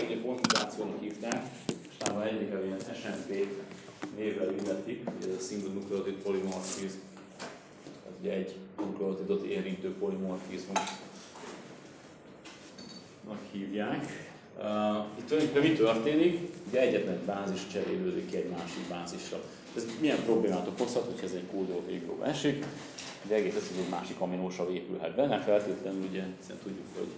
ugye pontmutációnak hívták, és talán egyik ilyen SNP névvel illetik, ez a Single Nucleotide Polymorphism, ez ugye egy nukleotidot érintő polimorfizmusnak hívják. Itt tulajdonképpen mi történik? Ugye egyetlen egy bázis cserélődik ki egy másik bázisra. Ez milyen problémát okozhat, hogyha ez egy kódoló végről esik? Ugye egész ez egy másik aminósav épülhet be, nem feltétlenül, ugye, hiszen tudjuk, hogy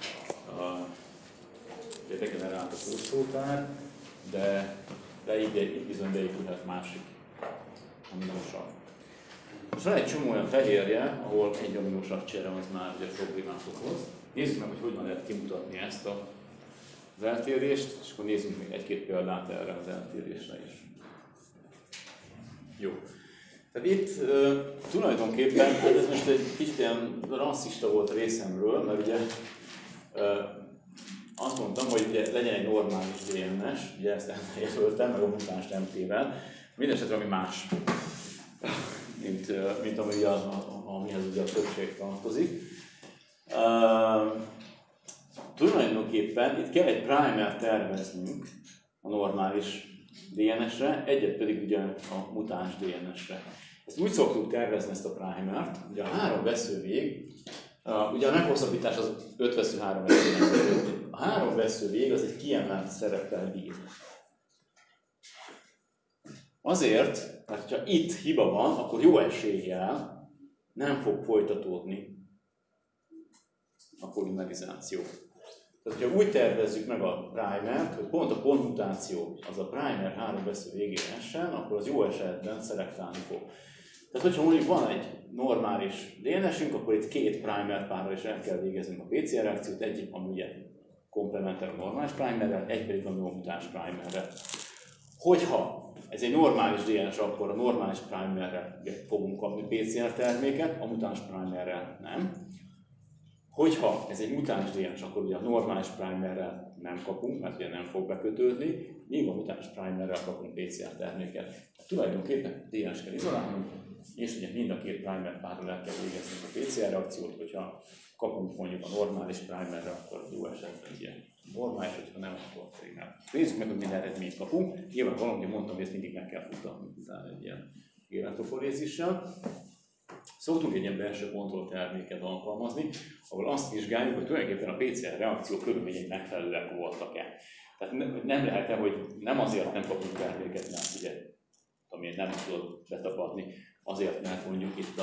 degenerált a fószótár, de így bizony beépülhet másik aminósav. Most van egy csomó olyan fehérje, ahol egy aminósav csere az már ugye problémát okoz. Nézzük meg, hogy hogyan lehet kimutatni ezt az eltérést, és akkor nézzünk még egy-két példát erre az eltérésre is. Jó. Tehát itt tulajdonképpen, hát ez most egy kicsit ilyen rasszista volt részemről, mert ugye azt mondtam, hogy ugye legyen egy normális DNS, ugye ezt eljelöltem, meg a mutáns MT-vel, mindenesetre ami más, mint amihez ugye a többség tartozik. Tulajdonképpen itt kell egy primer terveznünk a normális DNS-re, egyet pedig ugye a mutáns DNS-re. Ezt úgy szoktuk tervezni ezt a primert, ugye a 3 veszővég, ugye a meghosszabbítás az 5 vesző 3 vesző. A 3 veszővég az egy kiemelt szereppel bír. Azért, mert ha itt hiba van, akkor jó eséllyel nem fog folytatódni a polimerizáció. Tehát, hogyha úgy tervezzük meg a primert, hogy pont a pontmutáció az a primer 3 vesző végére essen, akkor az jó esetben szelektálni fog. Tehát, hogyha mondjuk van egy normális DNS-ünk, akkor itt 2 primer párral is el kell végeznünk a PCR reakciót, egyik ami ugye komplementer a normális primerrel, egy pedig a mutáns primerrel. Hogyha ez egy normális DNS, akkor a normális primerrel fogunk kapni PCR terméket, a mutáns primerrel nem. Hogyha ez egy mutáns DNS, akkor ugye a normális primerrel nem kapunk, mert ugye nem fog bekötődni, míg a mutáns primerrel kapunk PCR terméket. Tulajdonképpen DNS kell izolálnunk, és ugye mind a 2 primer párral el kell végeznünk a PCR reakciót, hogyha kapunk mondjuk a normális primerre, akkor jó esetben ugye normális, hogyha nem, akkor pedig nem. Nézzük meg, hogy milyen eredményt kapunk. Nyilván valamit mondtam, hogy ezt mindig meg kell futatni utána egy ilyen életoporézissel. Szoktunk egy ilyen belső kontrollterméket alkalmazni, ahol azt vizsgáljuk, hogy tulajdonképpen a PCR reakció körülményei megfelelőek voltak-e. Tehát nem lehet-e, hogy nem azért nem kapunk terméket, mert ugye, ami nem tudod betapadni, azért, mert mondjuk itt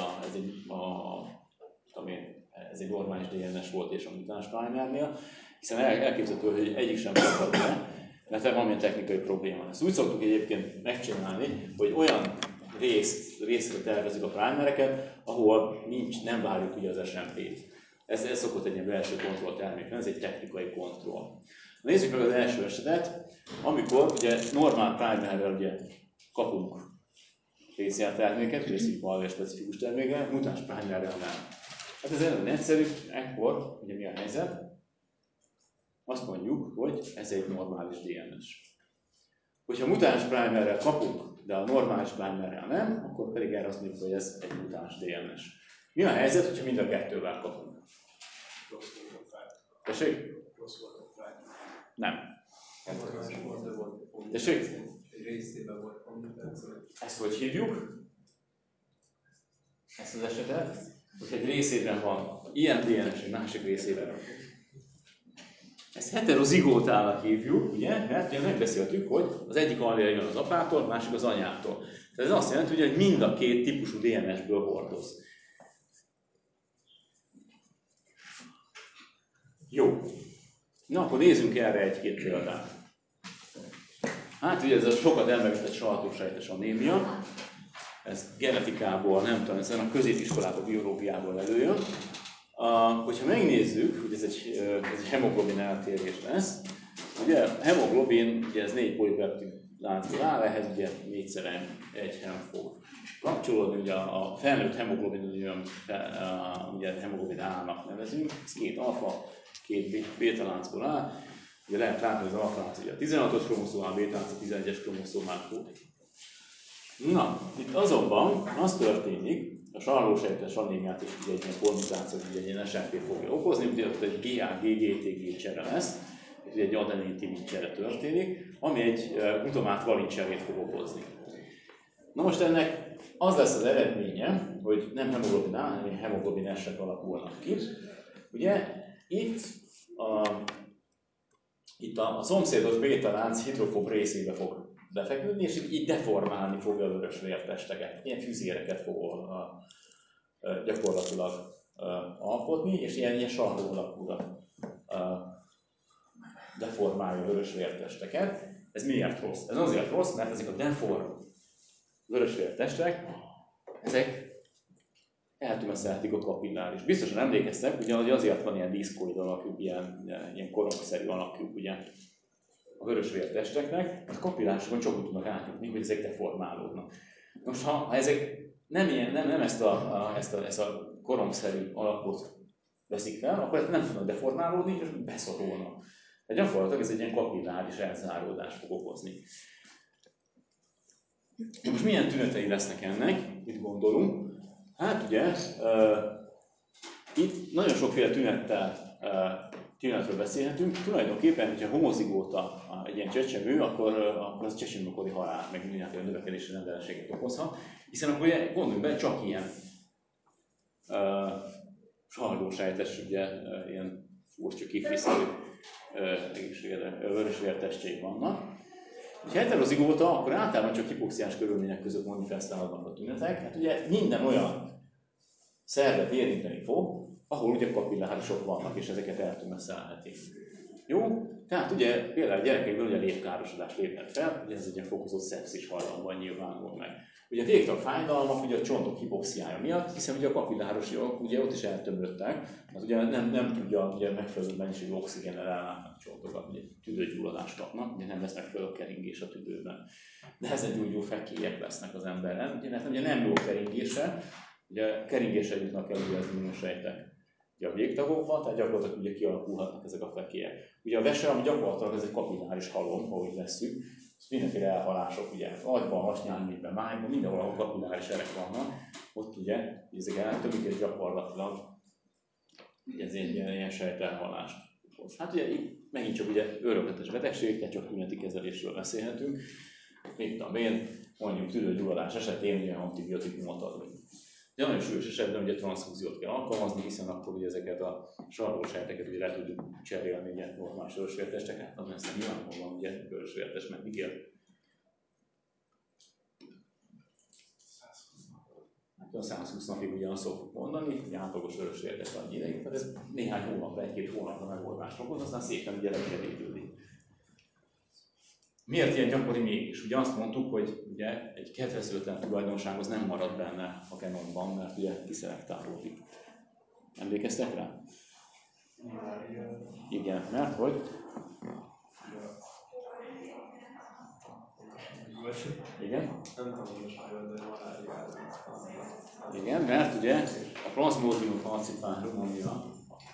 ez egy normális DNS volt és a mutáns primernél, hiszen elképzelhető, hogy egyik sem tapad be, mert valamilyen technikai probléma. Ezt úgy szoktuk egyébként megcsinálni, hogy olyan részre tervezzük a primereket, ahol nem várjuk ugye az SMP-t. Ez szokott egy ilyen belső kontrolltermék, ez egy technikai kontroll. Nézzük meg az első esetet, amikor ugye normál primerrel ugye kapunk PCR terméket, ugye szimple specifikus terméket, mutáns primerrel nem. Hát ez nagyon egyszerű, ekkor ugye mi a helyzet? Azt mondjuk, hogy ez egy normális DNS. Hogyha mutáns primerrel kapunk, de a normális primerrel nem, akkor pedig erre azt mondjuk, hogy ez egy mutáns DNS. Mi a helyzet, hogyha mind a kettővel kapunk? Tessék? Nem. Tessék? Ezt hogy hívjuk? Ezt az esetet? Hogy egy részében van ilyen DNS, egy másik részében. Ezt heterozigótának hívjuk, ugye? Mert ugye megbeszéltük, hogy az egyik allel jön az apától, a másik az anyától. Tehát ez azt jelenti, hogy mind a 2 típusú DNS-ből hordoz. Jó. Na, akkor nézzünk erre egy-két példát. Hát ugye ez a sokat emlegetett sajtósejtes anémia. Ez genetikából, nem tudom, ez a középiskolában, biológiából előjön. Hogyha megnézzük, hogy ez egy hemoglobin eltérés lesz, ugye a hemoglobin, ugye ez 4 polipeptid láncból áll, ehhez ugye 4-szer egy hem fog kapcsolódni, ugye a felnőtt hemoglobin, ugye hemoglobin A-nak nevezünk, ez 2 alfa, 2 béta láncból áll, ugye lehet látni, hogy az alfa lánc ugye a 16-os kromoszómán, a béta lánc a 11-es kromoszómán fog. Na, itt azonban az történik, a sarlósejtes anémiát is ugye egy ilyen pontmutáció, ugye egy ilyen SNP fogja okozni, ugye ott egy GA-GGT-G csere lesz, egy adenin-timin csere történik, ami egy glutamát valin cserét fog okozni. Na most ennek az lesz az eredménye, hogy nem hemoglobin A, hanem hemoglobin S-ek alakulnak ki. Ugye itt a szomszédos bétalánc hidrofób részébe fog befeküdni, és így deformálni fogja a vörös vértesteket. Ilyen füzéreket fog gyakorlatilag alkotni, és ilyen sarló alakúra deformálja a vörös vértesteket. Ez miért rossz? Ez azért rossz, mert ezek a deform vörös vértestek, ezek eltümeszelhetik a kapilláris. Biztosan emlékeztek, ugye, hogy azért van ilyen diszkoid alakjuk, ilyen korongszerű alakjuk ugye, a vörös vértesteknek, a kapillárisokon csak úgy tudnak átjutni, hogy ezek deformálódnak. Most ha ezek nem ezt a korongszerű alakot veszik fel, akkor nem tudnak deformálódni, és beszorulnak. Tehát gyakorlatilag ez egy ilyen kapilláris elzáródást fog okozni. Most milyen tünetei lesznek ennek? Mit gondolunk? Hát ugye, itt nagyon sokféle tünetről beszélhetünk. Tulajdonképpen, hogyha homozigóta egy ilyen csecsemő, akkor az csecsemőkori halál, meg mindenféle növekedési rendelleséget okozhat. Hiszen akkor ugye, gondoljunk be, csak ilyen sarlósejtes, ugye, ilyen furcsa kifliszerű vörös vértestjei vannak. Ha heterozigóta, akkor általában csak hipoxiás körülmények között manifestálódnak a tünetek. Hát ugye minden olyan szervet érinteni fog, ahol ugye kapillárisok vannak, és ezeket eltümeszelhetik. Jó? Tehát ugye például a gyerekekben ugye lépkárosodás léphet fel, ugye ez egy ilyen fokozott szepszis hajlamban nyilvánul meg. Ugye a végtag fájdalmak ugye a csontok hipoxiája miatt, hiszen ugye a kapillárosok ugye ott is eltömödtek, mert ugye nem tudja ugye megfelelő mennyiségű oxigénnel ellátni a csontokat, ugye tüdőgyulladást kapnak, ugye nem lesz megfelelő a keringés a tüdőben. Nehezen gyógyuló fekélyek lesznek az emberen, ugye nem jó keringése, ugye keringésre jutnak el ugye az immunsejtek a végtagokba, tehát gyakorlatilag ugye kialakulhatnak ezek a fekélyek. Ugye a vese, ami gyakorlatilag ez egy kapilláris halom, ahogy vesszük, mindenféle elhalások, ugye agyban, hasnyálményben, májban, mindenhol, ahol kapilláris erek vannak, ott ugye ezek eltömik, és gyakorlatilag ez egy ilyen sejtelhalást okoz. Hát ugye itt megint csak ugye örökletes betegség, tehát csak tüneti kezelésről beszélhetünk. Mit tudom én, mondjuk tüdőgyulladás esetén ugye antibiotikumot adunk. De nagyon súlyos esetben ugye transzfúziót kell alkalmazni, hiszen akkor ugye ezeket a sarlósejteket ugye le tudjuk cserélni ugye normális vörösvértesteket, az aztán nyilvánvalóan ugye vörösvértest meddig él. Hát 120 napig ugye azt szoktuk mondani, hogy átlagos vörösvértest annyi ideig, tehát ez néhány hónapra, egy-két hónapra megoldást okoz, aztán szépen ugye lekerítődik. Miért ilyen gyakori mégis? Ugye azt mondtuk, hogy ugye egy kedvezőtlen tulajdonság az nem marad benne a genomban, mert ugye kiszelektálódik. Emlékeztek rá? Igen, mert hogy? Igen? Igen, mert ugye a Plasmodium falciparum, ami a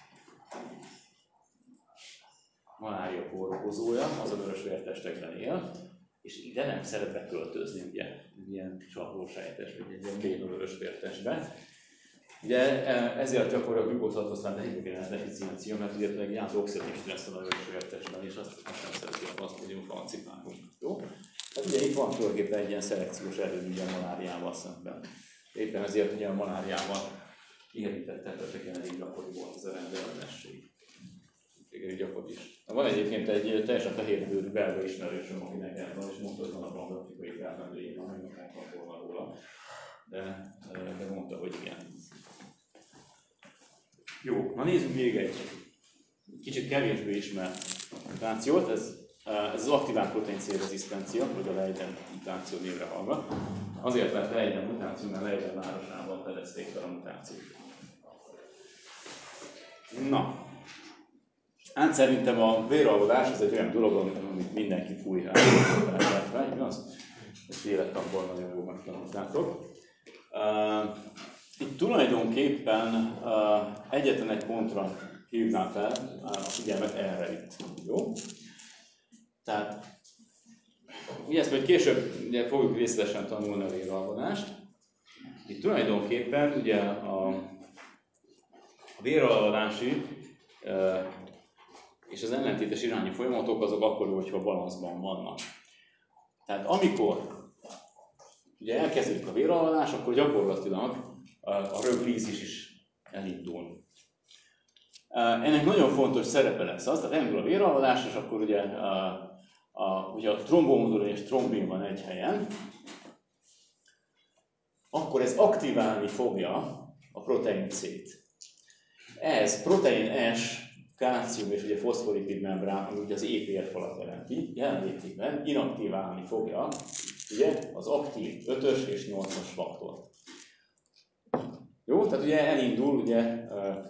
malária kórokozója, az a vörösvértestekben él, és ide nem szeret beköltözni, ugye, ilyen sarlósejtes, vagy egy ilyen béna vörösvértesbe. Ugye ezért gyakorlatilag glükózhatósztán dehidrogénás deficiencia, mert ugye egy ilyen oxidatív stressz van a vörösvértesben, és azt nem szereti a Plasmodium falciparum. Jó? Hát ugye itt van tulajdonképpen egy ilyen szelekciós erő ugye a maláriával szemben. Éppen ezért ugye a maláriával érintett területeken elég gyakori volt ez a rendellenesség. Igen, gyakori is. Van egyébként egy teljesen fehérbőrű belga ismerősöm, akinek ez van, és mondta, hogy van a pangrafikai felmendőjében, meg nem volna róla. De mondta, hogy igen. Jó, na nézzük még egy kicsit kevésbé ismert mutációt. Ez az aktivált protein C-rezisztencia, vagy a Leiden mutáció névre hallgat. Azért lett Leiden mutáció, mert Leiden városában fedezték fel a mutációt. Na, hát szerintem a véralvadás az egy olyan dolog, amit mindenki fúj rá. Igaz? Ezt élettanból nagyon jól megtanultátok. Itt tulajdonképpen egyetlen egy pontra hívnám fel a figyelmet erre itt. Jó? Tehát, ugye ezt majd később ugye, fogjuk részletesen tanulni a véralvadást. Itt tulajdonképpen ugye a véralvadási és az ellentétes irányú folyamatok azok akkor, hogyha balanszban vannak. Tehát amikor ugye elkezdődik a véralvadás, akkor gyakorlatilag a röglízis is elindul. Ennek nagyon fontos szerepe lesz az, tehát elindul a véralvadás, és akkor ugye a trombomodul és trombin van egy helyen, akkor ez aktiválni fogja a protein C-t. Ez protein S, kálcium és ugye foszfolipid membrán, ami ugye az épérfalat jelenti, jelenlétében inaktiválni fogja ugye, az aktív 5-ös és 8-as faktort. Jó, tehát ugye elindul ugye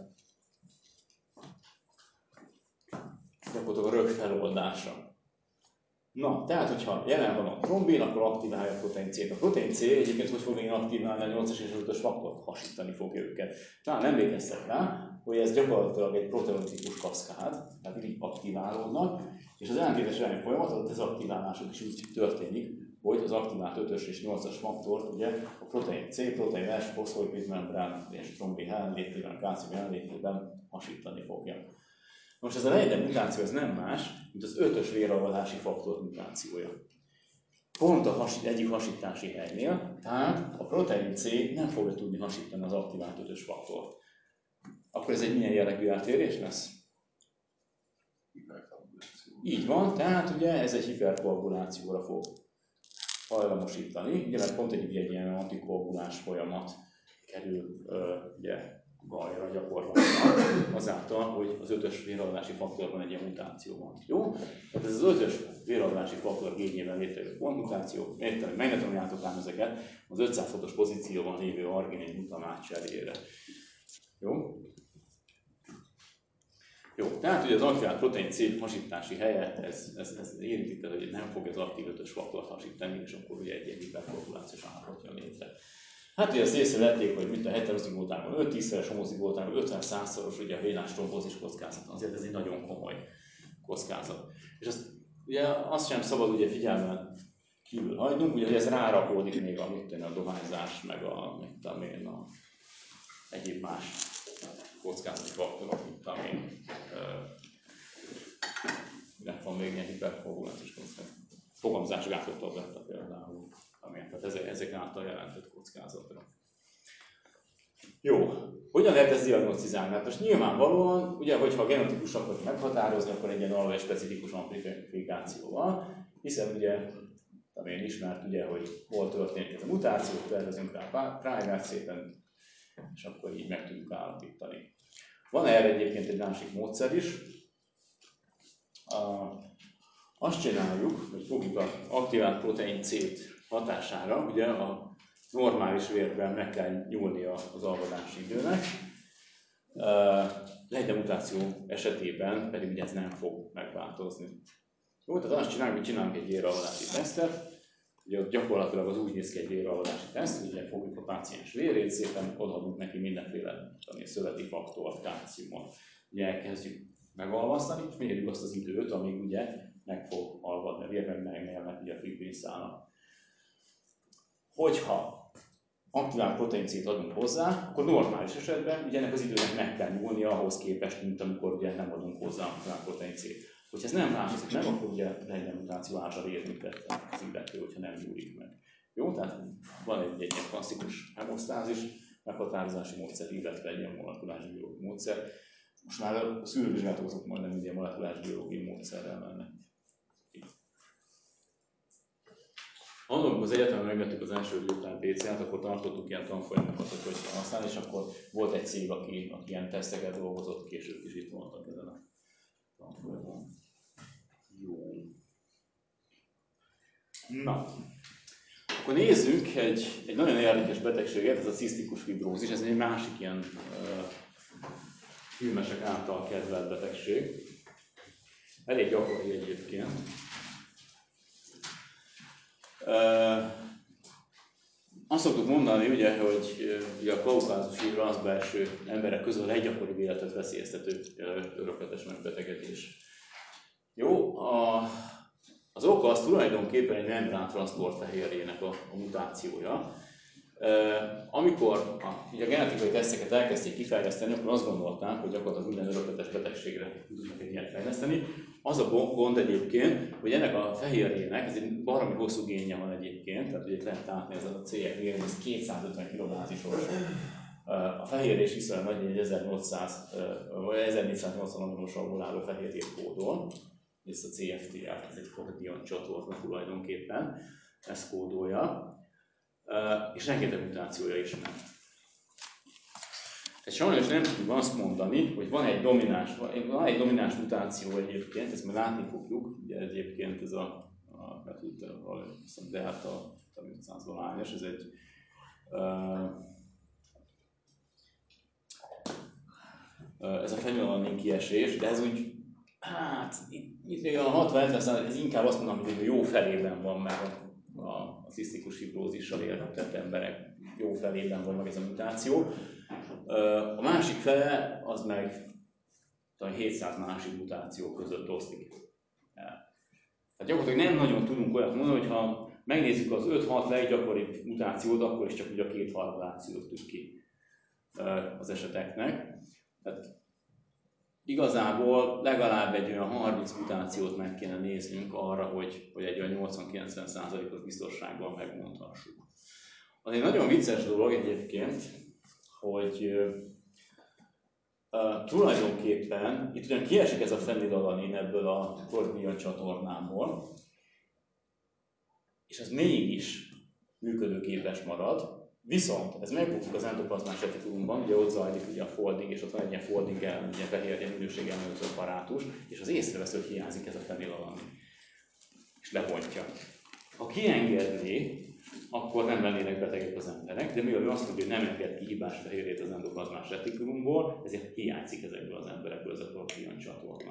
gyakorlatilag a rög feloldása. Na, tehát, hogyha jelen van a trombin, akkor aktiválja a protein C-t. A protein C egyébként hogy fogja aktiválni a 8-as és 5-ös faktort? Hasítani fogja őket. Talán emlékeztek rá, hogy ez gyakorlatilag egy proteolitikus kaszkád, tehát így aktiválódnak, és az ellentétes irányú folyamat, az dezaktiválások is úgy történik, hogy az aktivált 5-ös és 8-as faktort ugye a protein C, protein S, foszfolipid membrán és trombin jelenlétében, kálcium jelenlétében hasítani fogja. Most ez a lejjebb mutáció ez nem más, mint az 5-ös véralvadási faktor mutációja. Pont egyik hasítási helynél, tehát a protein C nem fogja tudni hasítani az aktivált 5-ös faktort. Akkor ez egy milyen jellegű eltérés lesz? Így van, tehát ugye ez egy hiperkoagulációra fog hajlamosítani, ugye mert pont egy ilyen antikoagulás folyamat kerül ugye bajra gyakorlatilag, azáltal, hogy az 5-ös véralvadási faktorban egy ilyen mutáció van. Jó? Tehát ez az 5-ös véralvadási faktor gényében létrejövő pontmutáció, értelmi megnetomjátok ám ezeket az 500 fotos pozícióban lévő arginin glutamát cserére. Jó? Jó, tehát ugye az aktivált protein C hasítási helye, ez érinti, hogy nem fogja az aktív 5-ös faktort hasítani, és akkor ugye egy hiperkoagulációs állapot jön létre. Hát ugye ezt észrevették, hogy mint a heterozigótában 5-10-szeres, homozigótában 50-100-szoros ugye a vénás trombózis kockázat. Azért ez egy nagyon komoly kockázat. És ugye azt sem szabad ugye figyelmen kívül hagynunk, ugye, hogy ez rárakódik még a dohányzás, meg a egyéb más kockázati faktorok, mint amilyen van még ilyen hiperkoagulációs kockázat. Fogamzásgátló tabletta például, tehát ezek által jelentett kockázatra. Jó, hogyan lehet ezt diagnosztizálni? Hát most nyilvánvalóan, ugye, hogyha a genotípus akarjuk meghatározni, akkor egy ilyen alapvető specifikus amplifikációval, hiszen ugye, amilyen ismert, ugye, hogy hol történik ez a mutáció, tervezünk rá primert szépen, és akkor így meg tudjuk állapítani. Van erre egyébként egy másik módszer is. Azt csináljuk, hogy fogjuk az aktivált protein C-t hatására, ugye a normális vérben meg kell nyúlnia az alvadási időnek. Lejjebb mutáció esetében pedig ugye ez nem fog megváltozni. Jó, tehát azt csináljuk, hogy csinálunk egy véralvadási tesztet. Ugye ott gyakorlatilag az úgy néz ki egy véralvadási teszt, hogy ugye fogjuk a páciens vérét, szépen odaadunk neki mindenféle szöveti faktort, kálciumot. Ugye elkezdjük megalvasztani, és mérjük azt az időt, amíg ugye meg fog alvadni a vér, meg megnyelnek ugye a fibrinszálnak. Hogyha aktivált protein C-t adunk hozzá, akkor normális esetben ugye ennek az időnek meg kell nyúlnia ahhoz képest, mint amikor ugye nem adunk hozzá aktivált protein C-t. Hogyha ez nem változik meg, akkor ugye lejjebb mutáció által érintett az illető, hogyha nem nyúlik meg. Jó, tehát van egy ilyen klasszikus hemosztázis, meghatározási módszer, illetve egy ilyen molekuláris biológiai módszer. Most már a szűrővizsgálatok azok majdnem ilyen molekuláris biológiai módszerrel mennek. Amikor az egyetemen megvettük az első real-time PCR-t, akkor tartottuk ilyen tanfolyamokat, hogy kell használni, és akkor volt egy cég, aki ilyen teszteket dolgozott, később is itt voltak ezen a tanfolyamon. Jó. Na, akkor nézzük egy nagyon érdekes betegséget, ez a cisztikus fibrózis, ez egy másik ilyen filmesek által kedvelt betegség. Elég gyakori egyébként. Azt szoktuk mondani, ugye, hogy a kaukázusi rasszbelső emberek közül a leggyakoribb életet veszélyeztető örökletes megbetegedés. Jó, az oka az tulajdonképpen egy membrán transzport fehérjének a mutációja. Amikor a genetikai teszteket elkezdték kifejleszteni, akkor azt gondolták, hogy gyakorlatilag minden örökletes betegségre tudnak egy ilyet fejleszteni. Az a gond egyébként, hogy ennek a fehérjének, ez egy baromi hosszú génje van egyébként, tehát ugye lehet látni, ez a CF gén, ez 250 kilobázisos. A fehérje is viszonylag nagy, egy 1480 aminosavból álló fehérjét kódol, ez a CFTR, ez egy chordion csatorna tulajdonképpen, ezt kódolja, és rengeteg mutációja ismert. Tehát sajnos nem tudjuk azt mondani, hogy van egy domináns mutáció egyébként, ezt már látni fogjuk, ugye egyébként ez a delta 500 valányos, ez egy ez a fenilalanin kiesés, de ez úgy, hát itt még a 60-70%, ez inkább azt mondom, hogy jó felében van már a cisztikus fibrózissal élhetett emberek jó felében van meg ez a mutáció. A másik fele az meg 700 másik mutáció között oszlik. Tehát gyakorlatilag nem nagyon tudunk olyat mondani, hogy ha megnézzük az 5-6 leggyakoribb mutációt, akkor is csak ugye a 2/3-át szűrtük ki az eseteknek. Tehát igazából legalább egy olyan 30 mutációt meg kéne néznünk arra, hogy egy olyan 80-90%-os biztonsággal megmondhassuk. Az egy nagyon vicces dolog egyébként, hogy tulajdonképpen itt ugyan kiesik ez a fenilalanin ebből a chordion csatornából, és ez mégis működőképes marad, viszont ez megbukik az endoplazmás retikulumban, ugye ott zajlik ugye a folding, és ott van egy ilyen folding ugye fehérje minőség ellenőrző apparátus, és az észrevesz, hogy hiányzik ez a fenilalanin, és lebontja. Ha kiengedné, akkor nem lennének betegek az emberek, de mivel ő azt mondja, hogy nem enged ki hibás fehérjét az endoplazmás retikulumból, ezért hiányzik ezekből az emberekből ez a chordion csatorna.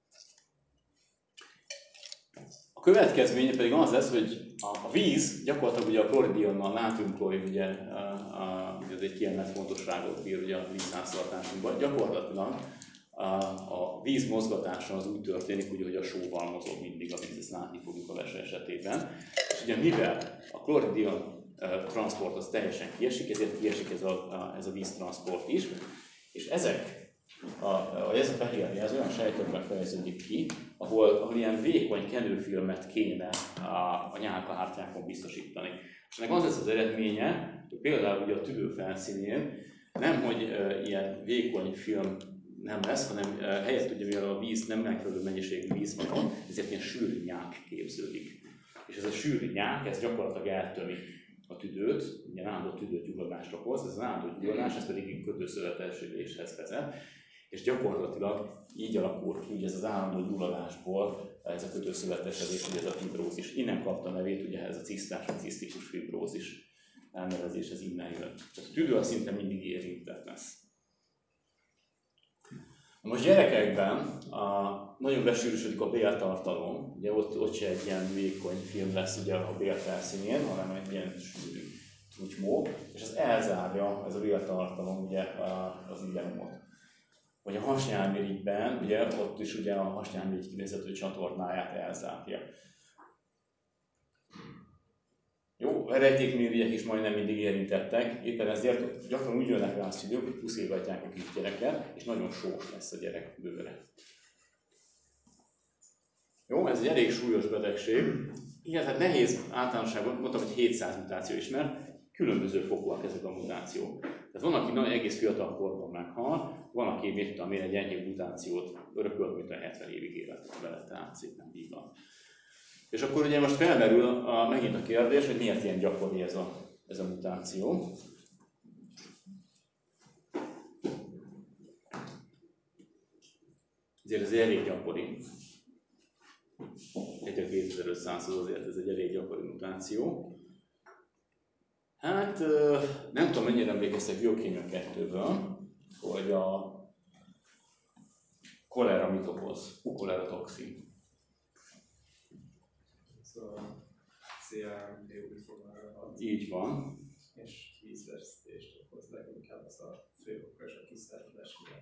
A következménye pedig az lesz, hogy a víz, gyakorlatilag ugye a kloridionnal, nátriumklorid, ugye ez egy kiemelt fontosságot bír ugye a vízháztartásunkban, gyakorlatilag a víz mozgatása az úgy történik, ugye, hogy a sóval mozog mindig a víz, ezt látni fogjuk a vese esetében. És ugye mivel a kloridion transport az teljesen kiesik, ezért kiesik ez a víztransport is, és ez a fehérje az olyan sejtekben fejeződik ki, ahol ilyen vékony kenőfilmet kéne a nyálkahártyákon biztosítani. És ennek az lesz az eredménye, hogy például ugye a tüdő felszínén nem, hogy ilyen vékony film nem lesz, hanem helyett ugye, mivel a víz nem megfelelő mennyiségű víz van, ezért ilyen sűrű nyák képződik. És ez a sűrű nyák, ez gyakorlatilag eltömi a tüdőt, ugye állandó tüdőgyulladást okoz, ez az állandó gyulladás, ez pedig kötőszövetesüléshez vezet, és gyakorlatilag így alakul ki, ez az állandó gyulladásból ez a kötőszövetesedés, ugye ez a fibrózis. Innen kapta a nevét, ugye ez a cisztás, a cisztikus fibrózis elnevezés, ez innen jön. Tehát a tüdő az szinte mindig érintett lesz. Most gyerekekben nagyon besűrűsödik a béltartalom, ugye ott se egy ilyen vékony film lesz ugye a bél felszínén, hanem egy ilyen sűrű trutymó, és az elzárja, ez a béltartalom ugye az ileumot. Vagy a hasnyálmirigyben, ugye ott is ugye a hasnyálmirigy kivezető csatornáját elzárja. Jó, a rejtékmirigyek is majdnem mindig érintettek, éppen ezért gyakran úgy jönnek rá a szülők, hogy puszilgatják a kisgyereket, és nagyon sós lesz a gyerek bőre. Jó, ez egy elég súlyos betegség. Igen, tehát nehéz általánosságban, mondtam, hogy 700 mutáció ismert, különböző fokúak ezek a mutációk. Tehát van, aki egész fiatal korban meghal, van, aki mit tudom én, egy enyhébb mutációt örökölt, mint a 70 évig élet vele, tehát szépen így van. És akkor ugye most felmerül megint a kérdés, hogy miért ilyen gyakori ez a mutáció. Ezért ez elég gyakori. 2500 azért ez egy elég gyakori mutáció. Hát nem tudom, mennyire emlékeztek Biokémia 2-ből, hogy a kolera mit okoz, kolera-toxin. Szóval CRM-T-újfogalra. Így van. És vízvesztést okoz leginkább az a fő oka és a kiszáradás miatt.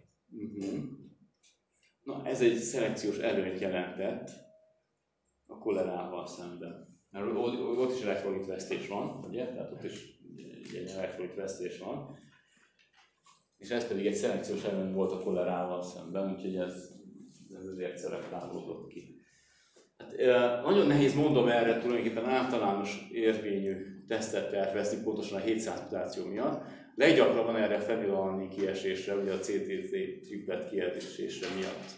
Na, ez egy szelekciós előnyt jelentett a kolerával szemben. Mert ott is elektrolitvesztés van, ugye? Tehát ott is egy elektrolit vesztés van. És ez pedig egy szelekciós eredmény volt a kolerával szemben, úgyhogy ez azért szereplálódott ki. Hát, nagyon nehéz mondom erre tulajdonképpen általános érvényű tesztet tervezni, pontosan a 700 mutáció miatt. Leggyakrabban erre fenilalani kiesésre, ugye a CTC triplet kiesésre miatt.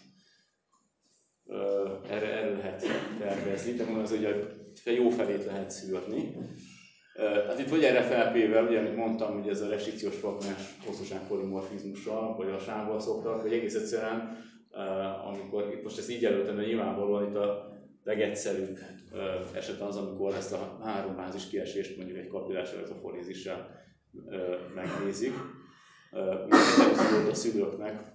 Erre lehet tervezni, de mondom, hogy jó felét lehet szűrni. Hát itt vagy RFLP-vel, ugye, amit mondtam, hogy ez a restrikciós faknás hosszúságpolimorfizmussal, vagy a sávval szoktak, vagy egész egyszerűen, amikor itt most ezt így jelöltem, de nyilvánvalóan itt a legegyszerűbb eset az, amikor ezt a három bázis kiesést mondjuk egy kapillás elektroforézissel megnézik. Ugye a szülőknek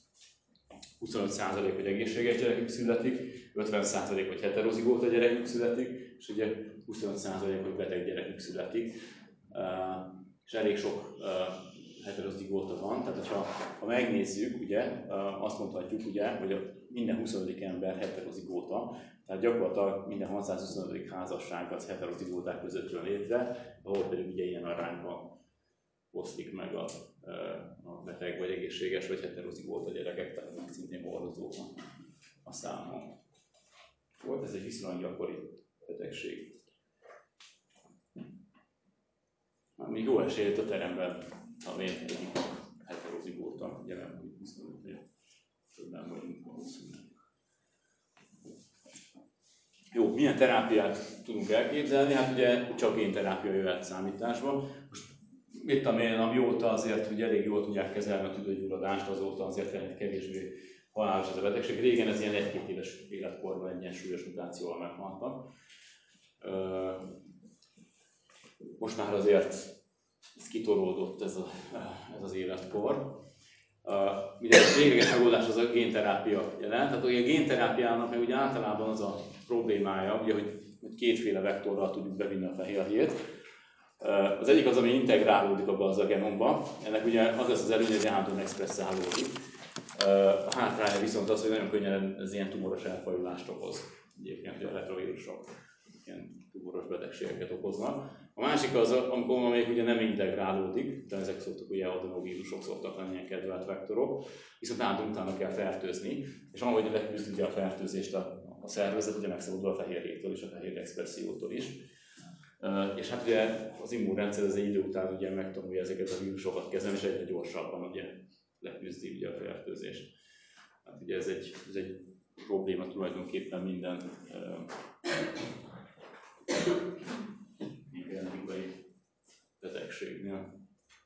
25% hogy egészséges gyerekük születik, 50% hogy heterozigóta gyerekük születik, és ugye 25% hogy beteg gyerekük születik. És elég sok heterozigóta van, tehát ha megnézzük, ugye, azt mondhatjuk, ugye, hogy minden 25. ember heterozigóta, tehát gyakorlatilag minden 625. házasság az heterozigóták között jön létre, ahol pedig ugye ilyen arányban oszlik meg a beteg vagy egészséges vagy heterozigóta gyerekek, tehát meg szintén hordozóban a számon. Volt ez egy viszonylag gyakori betegség. Még jó esélyt a teremben, ha még egyik heterozigóta, ugye nem úgy viszonylag, hogy többen vagyunk valószínűleg. Jó, milyen terápiát tudunk elképzelni? Hát ugye csak génterápia jöhet számításba. Most mit tudom én, amióta azért, hogy elég jól tudják kezelni a tüdőgyulladást, azóta azért kevésbé halálos ez a betegség. Régen ez ilyen 1-2 éves életkorban egy ilyen súlyos mutációval meghaltak. Most már azért ez kitolódott ez az életkor. Ugye a végleges megoldás az a génterápia jelent. Tehát ugye a génterápiának meg ugye általában az a problémája, ugye, hogy kétféle vektorral tudjuk bevinni a fehérjét. Az egyik az, ami integrálódik abba az a genomba. Ennek ugye az lesz az előnye, hogy állandóan expresszálódik. A hátránya viszont az, hogy nagyon könnyen ez ilyen tumoros elfajulást okoz. Egyébként a retrovírusok ilyen tumoros betegségeket okoznak. A másik az, amikor még ugye nem integrálódik, de ezek szoktak ugye adenovírusok szoktak lenni ilyen kedvelt vektorok, viszont állandóan utána kell fertőzni, és ahogy leküzd ugye a fertőzést a szervezet, ugye megszabadul a fehérjétől és a fehérje expressziótól is. És hát ugye az immunrendszer az egy idő után ugye megtanulja ezeket a vírusokat kezelni, és egyre gyorsabban ugye leküzdi ugye a fertőzést. Hát ugye ez egy probléma tulajdonképpen minden genetikai betegségnél.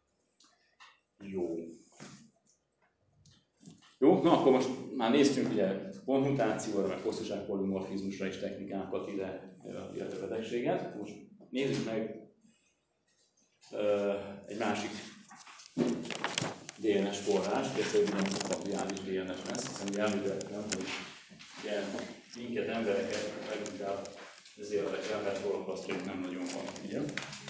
Jó, na akkor most már néztünk ugye konmutációra, meg hosszúságpolimorfizmusra és technikákat ide a betegséget. Most nézzük meg egy másik DNS forrás, ez egy mitokontriális DNS lesz, hiszen ugye említettem, hogy ugye minket embereket leginkább ezért érdekel, mert holokausztjuk nem nagyon van, ugye?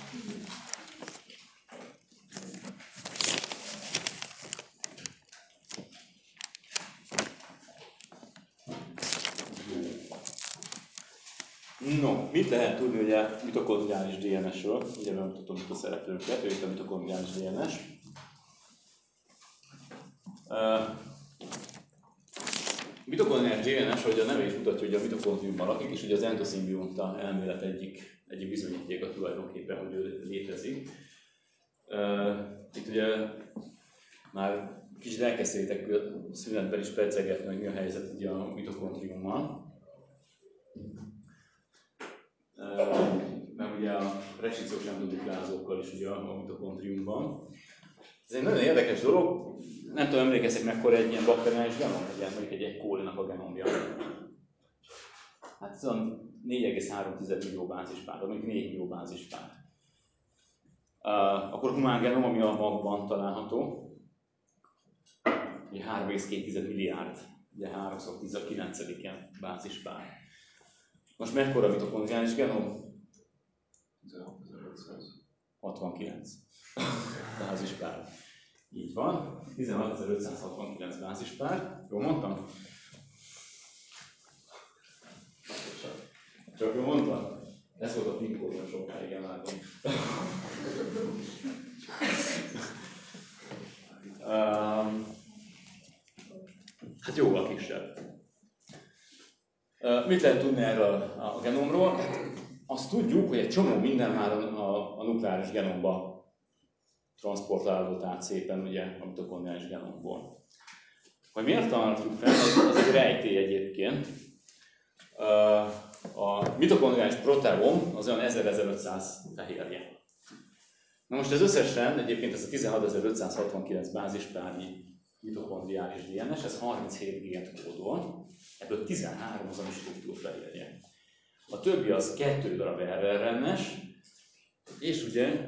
No, mit lehet tudni ugye mitokondriális DNS-ről? Ugye bemutatom itt a szereplőket, ő itt a mitokondriális DNS. Mitokondriális DNS, hogy a neve is mutatja, hogy a mitokondriumban lakik, és ugye az endoszimbionta elmélet egyik bizonyítéka tulajdonképpen, hogy ő létezik. Itt ugye már kicsit elkezdtétek szünetben is pedzegetni, hogy mi a helyzet ugye a mitokondriummal. Mert ugye a restrikciós endogluklázókkal is ugye a mitokondriumban. Ez egy nagyon érdekes dolog, nem tudom, emlékeztek mekkora egy ilyen bakteriális genom, mondjuk egy kólinak a genomja. Hát ez olyan 4,3 millió bázispár, vagy mondjuk 4 millió bázispár. Akkor a humán genom, ami a magban található, ugye 3,2 milliárd, ugye 3x10⁹-en bázispár. Most mekkora a mitokondriális genom? 69 bázispár. Így van, 16.569 bázispár. Jól mondtam? Csak jól mondtam? Ez volt a pinkódon sokáig, látom. Hát jóval kisebb. Mit lehet tudni erről a genomról? Hát azt tudjuk, hogy egy csomó minden már a nukleáris genomba transportálódott át szépen ugye, a mitokondriális genomból. Hogy miért találtuk fel, az egy rejtély egyébként. A mitokondriális proteóm az olyan 1000-1500 fehérje. Na most ez összesen, egyébként ez a 16.569 bázispárnyi mitokondriális DNS, ez 37 gént kódol, ebből 13 az, ami struktúrfehérje. A többi az 2 darab rRNS, és ugye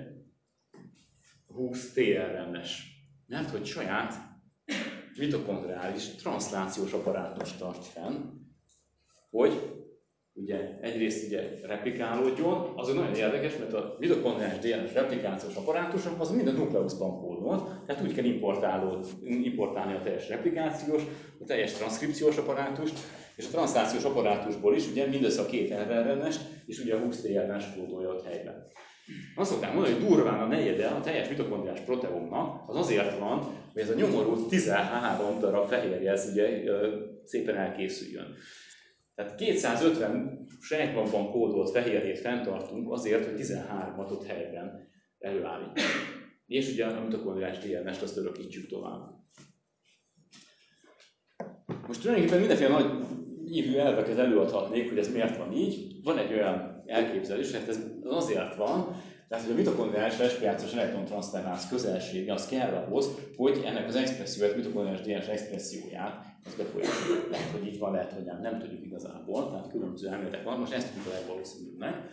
20 tRNS. Mert hogy saját mitokondriális transzlációs apparátus tart fenn, hogy ugye egyrészt ugye replikálódjon, az nagyon érdekes, mert a mitokondriális DNS replikációs apparátus az mind a nukleuszban kódol, tehát úgy kell importálni a teljes replikációs, a teljes transzkripciós apparátust, és a transzlációs apparátusból is ugye mindössze a 2 rRNS-t, és ugye a 20 tRNS kódolja ott helyben. Azt szokták mondani, hogy durván a negyede a teljes mitokondriális proteómnak az azért van, hogy ez a nyomorult 13 darab fehérje ugye szépen elkészüljön. Tehát 250 sejtmagban kódolt fehérjét fenntartunk azért, hogy 13-at ott helyben előállítjuk. És ugye a mitokondriális DNS-t azt örökítsük tovább. Most tulajdonképpen mindenféle nagy ívű elveket előadhatnék, hogy ez miért van így. Van egy olyan elképzelés, hogy ez azért van, tehát hogy a mitokondriális respirációs elektrontranszferánc közelsége az kell ahhoz, hogy ennek az expresszióját, mitokondriális DNS expresszióját az befolyásolja. Lehet, hogy így van, lehet, hogy nem tudjuk igazából, tehát különböző elméletek van, most ezt tudjuk a legvalószínűbbnek.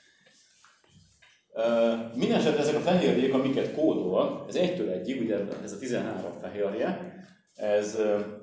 Mindenesetre ezek a fehérjék, amiket kódol, ez 1-től 1-ig, ugye ez a 13 fehérje, ez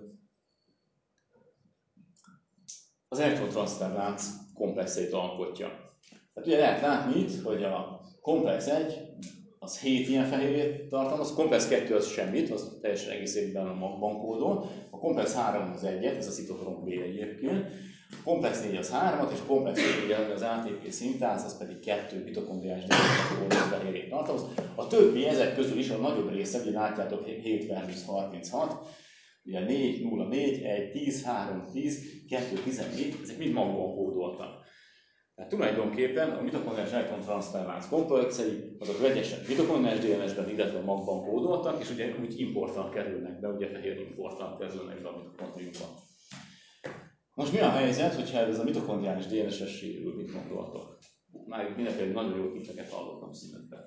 az elektrontranszferlánc komplexeit alkotja. Tehát ugye lehet látni itt, hogy a komplex 1 az 7 ilyen fehérjét tartalmaz, a komplex 2 az semmit, az teljesen egészében a magban kódol, a komplex 3 az 1-et, ez a citokrom B egyébként, a komplex 4 az 3-at, és a komplex 4 az ATP szintáz, az pedig 2 mitokondriális fehérjét tartalmaz. A többi ezek közül is a nagyobb része, ugye látjátok 7 versus 36, ugye 4, 0, 4, 1, 10, 3, 10, 2, 14, ezek mind magban kódoltak. Tehát tulajdonképpen a mitokondriális elektrontranszferlánc komplexei azok vegyesen mitokondriális DNS-ben, illetve magban kódoltak, és ugye úgy importtal kerülnek be, ugye fehér importtal kerülnek be a mitokondriumban. Most mi a helyzet, hogyha ez a mitokondriális DNS-es sérül, mit gondoltok? Már itt mindenféle nagyon jó tippeket hallottam színetben.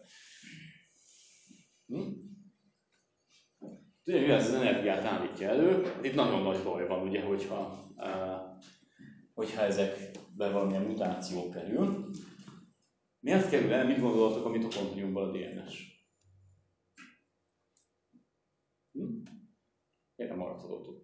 Ugye, mivel ez az energiát állítja elő, itt nagyon nagy baj van, ugye, hogyha ezekben valamilyen mutáció kerül. Miért kerül el, mit gondoltok a mitokondriumban a DNS? Miért nem maradhatott ott?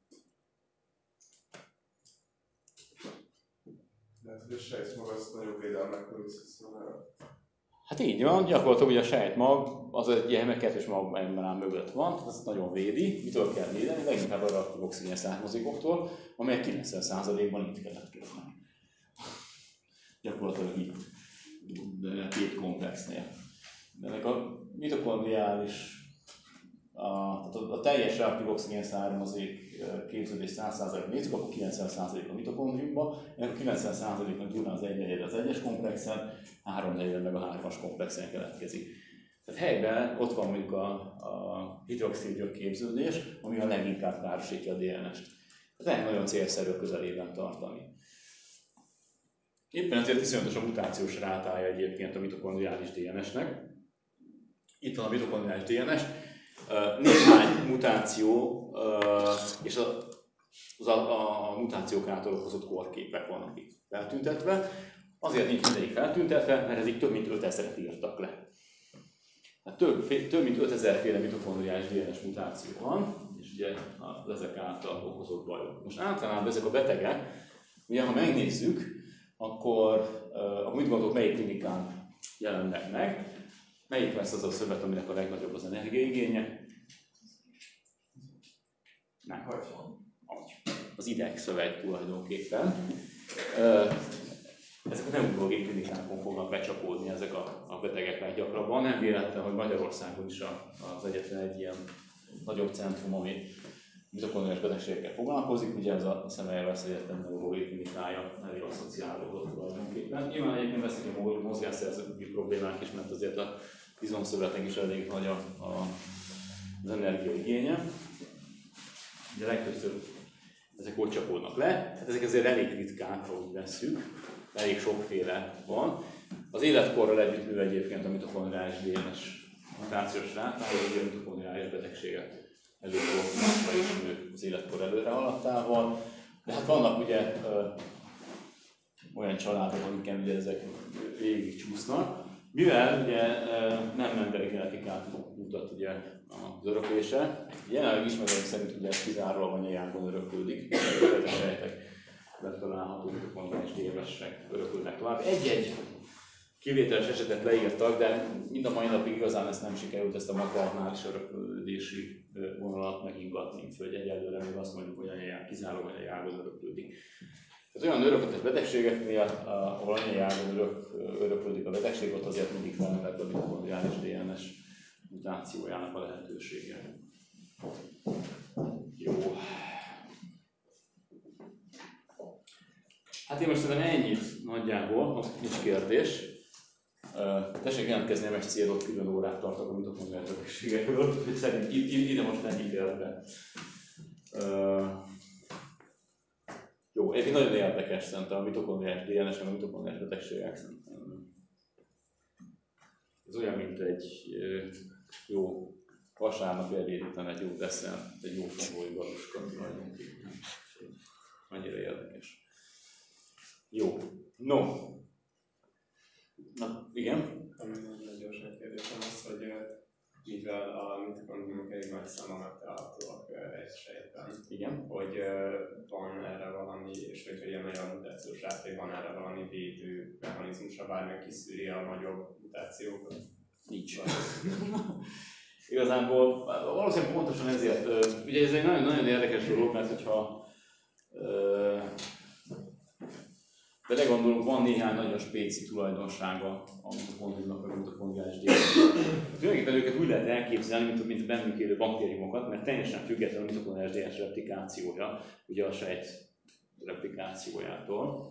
Lehet, hogy a sejtmag az nagyobb védelmekkel visszaszolgál. Hát így van, gyakorlatilag ugye a sejtmag az egy ilyen kettős magmembrán mögött van, az nagyon védi. Mitől kell védeni? Leginkább a reaktív oxigén származékoktól, amelyek 90%-ban itt keletkeznek. Gyakorlatilag itt, két komplexnél. De ennek a mitokondriális, a teljes reaktív oxigén származék képződés 100% nézzük, akkor 90% a mitokondriumban, ennek a 90%-nak gyúrna az 1/4 az 1-es komplexen, 3/4 meg a 3-as komplexen keletkezik. Tehát helyben ott van mondjuk a hidroxid képződés, ami a leginkább károsítja a DNS-t. Tehát nagyon célszerű a közelében tartani. Éppen ezért iszonyatos a mutációs rátája egyébként a mitokondriális DNS-nek. Itt van a mitokondriális DNS. Néhány mutáció és a mutációk által okozott korképek vannak itt feltüntetve. Azért nincs mindegyik feltüntetve, mert eddig több mint 5000-et írtak le. Hát több mint 5000 féle mitokondriális DNS mutáció van, és ugye ezek által okozott bajok. Most általában ezek a betegek, ugye ha megnézzük, akkor mit gondolok, melyik klinikán jelennek meg? Melyik lesz az a szövet, aminek a legnagyobb az energiaigénye? Nem. Az idegszövet tulajdonképpen. Ezek a neurológiai klinikákon fognak becsapódni ezek a betegek leggyakrabban. Nem véletlen, hogy Magyarországon is az egyetlen egy ilyen nagyobb centrum, ami mitokondriás betegségekkel foglalkozik, ugye ez a Semmelweis Egyetem neurológiai klinikája elég asszociálódott tulajdonképpen. Nyilván egyébként veszik a mozgásszerzeti problémák is, mert azért a izomszövetnek is elég nagy az energiaigénye. Ugye legtöbbször ezek ott csapódnak le, tehát ezek azért elég ritkák, ahogy vesszük, elég sokféle van. Az életkorral együtt nő egyébként a mitokondriális DNS mutációs ráta, hogy a mitokondriális betegségek előfordulásra is nő az életkor előre haladtával. De hát vannak ugye olyan családok, amiken ugye ezek végig csúsznak. Mivel ugye nem emberi genetikát mutat ugye az öröklése, jelenleg ismeretek szerint ugye ez kizárólag anyanyágon öröklődik, ezek a sejtek megtalálható mitokondriális DNS-ek öröklődnek tovább. Egy-egy kivételes esetet leírtak, de mind a mai napig igazán ezt nem sikerült, ezt a maternális öröklődési vonalat megingatni, úgyhogy egyelőre még azt mondjuk, hogy kizárólag anyanyágon öröklődik. Tehát olyan örökötes betegségeknél, ahol anyai ágon öröklődik a betegség, ott azért mindig felmerül a mitokondriális DNS mutációjának a lehetősége. Jó. Hát én most szerintem ennyit nagyjából, nincs kérdés. Tessék jelentkezni, nem egy célot külön órát tartok a mitokondriális betegségekről, úgyhogy szerintem ide most ennyi fér be. Jó, egyébként nagyon érdekes szerintem a mitokondriális DNS, meg a mitokondriális betegségek szerintem. Ez olyan, mint egy jó vasárnapi ebéd után egy jó desszert, egy jó fogói galuska tulajdonképpen. Annyira érdekes. Jó, no. Na, igen? Ami nagyon gyorsan kérdésem az, hogy mivel a mitokondriumok elég nagy számban megtalálhatóak egy sejtben, igen. hogy van erre valami, és hogyha ilyen nagy a mutációs ráték, van erre valami védő mechanizmusa, bármilyen kiszűri a nagyobb mutációkat? Nincs. Igazából valószínűleg pontosan ezért, ugye ez egy nagyon érdekes dolog, mert hogyha belegondolunk, van néhány nagyon spéci tulajdonsága a mitokondriumnak, a mitokondriális DNS-nek. Tulajdonképpen őket úgy lehet elképzelni, mint a bennük élő baktériumokat, mert teljesen független a mitokondriális DNS replikációja, ugye a sejt replikációjától.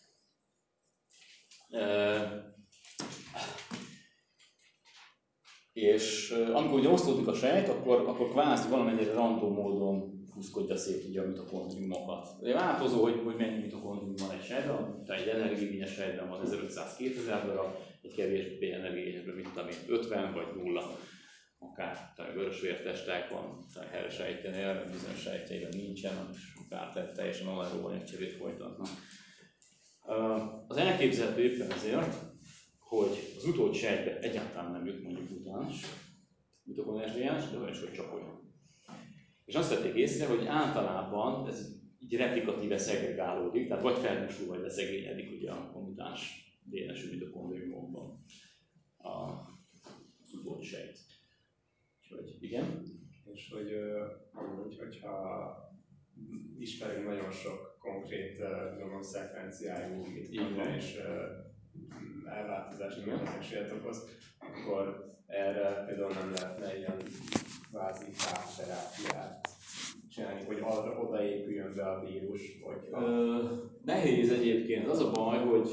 És amikor ugye osztódik a sejt, akkor kvázi valamennyire random módon húzkodja szét ugye a mitokondriumokat. Ugye változó, hogy mennyi mitokondrium van egy sejtben, tehát egy energiigényes sejtben van 1500-2000 darab, egy kevésbé energiigényesben, mint tudom én, 50 vagy 0. Akár vörösvértestek van, erre sejtjenél, bizonyos sejtjeiben nincsen, és akár teljesen aláróban egy cserét folytatnak. Az elképzelhető éppen ezért, hogy az utód sejtbe egyáltalán nem jut mondjuk mutáns mitokondriális DNS, de olyan is, hogy csak olyan. És azt vették észre, hogy általában ez így replikatíve szegregálódik, tehát vagy felgyorsul, vagy leszegényedik ugye a mutáns DNS-ű mitokondriumokban az utód sejt. Úgyhogy igen. És hogy amúgy, hogyha ismerünk nagyon sok konkrét szekvenciájú mitokondriális elváltozási betegséget okoz, akkor erre például nem lehetne ilyen kvázi távterápiát csinálni, hogy odaépüljön be a vírus, vagy nehéz egyébként. Az a baj, hogy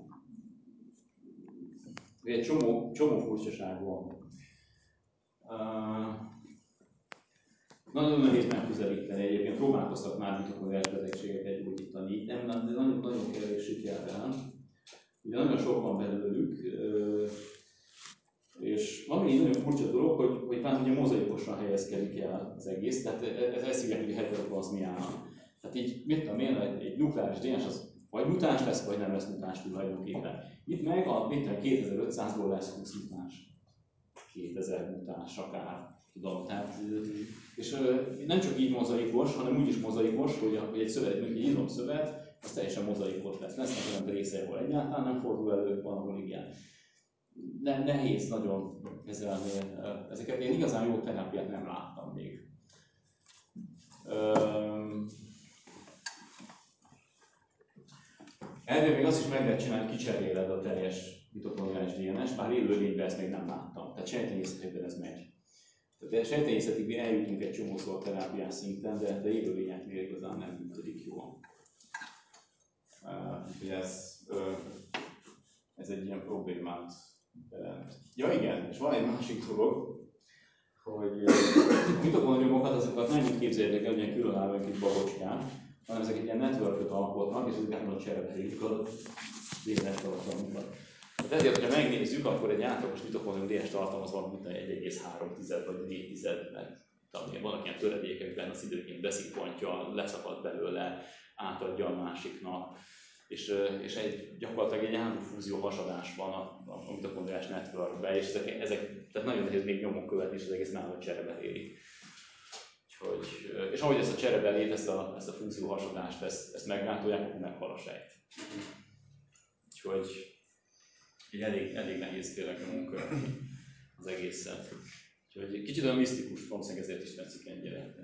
egy csomó furcsaság van. Nagyon nehéz megközelíteni, egyébként próbálkoztak már mitokondriális betegségeket gyógyítani, de nagyon kevés sikerrel. Ugye nagyon sok van belőlük, és van egy nagyon furcsa dolog, hogy pár ugye mozaikosan helyezkedik el az egész, tehát ezt hívják ugye heteroplazmiának. Tehát így, mit tudom én, egy nukleáris DNS az vagy mutáns lesz, vagy nem lesz mutáns tulajdonképpen. Itt meg a 2500-ból lesz 20 mutáns. 2000 mutáns akár, tudom. Tehát, és nem csak így mozaikos, hanem úgy is mozaikos, hogy egy szövet, mondjuk egy izomszövet, az teljesen mozaikos lesz. Lesznek olyan részei, ahol egyáltalán nem fordul elő, van, ahol igen. Nehéz nagyon kezelni ezeket. Én igazán jó terápiát nem láttam még. Elvileg még azt is meg lehet csinálni, hogy kicseréled a teljes mitokondriális DNS-t, bár élőlényben ezt még nem láttam. Tehát sejtenyészetében ez megy. Tehát sejtenyészetig eljutunk egy csomószor terápiás szinten, de élőlényeknél igazán nem működik jól. Úgyhogy ez egy ilyen problémát jelent. Ja igen, és van egy másik dolog, hogy a mitokondriumokat azokat nem úgy képzeljétek el, hogy ilyen különálló egy kis babocskán, hanem ezek egy ilyen networköt alkotnak, és ezek állandóan cserebelik a DNS tartalmukat. Tehát ezért, hogyha megnézzük, akkor egy átlagos mitokondrium DNS tartalmaz valamit 1,3 vagy 4, mert vannak ilyen töredékekben, az időként beszippantja, leszakad belőle, átadja a másiknak, és gyakorlatilag egy állandó fúzió hasadás van a mitokondriás networkben, és ezek tehát nagyon nehéz még nyomon követni, és az egész nálad cserebelélik. És ahogy ezt a cserebelét, ezt a fúzió hasadást, ezt meggátolják, akkor meghal a sejt. Úgyhogy elég nehéz tényleg nyomon követni az egészet. Úgyhogy egy kicsit olyan misztikus, valószínűleg ezért is tetszik ennyire.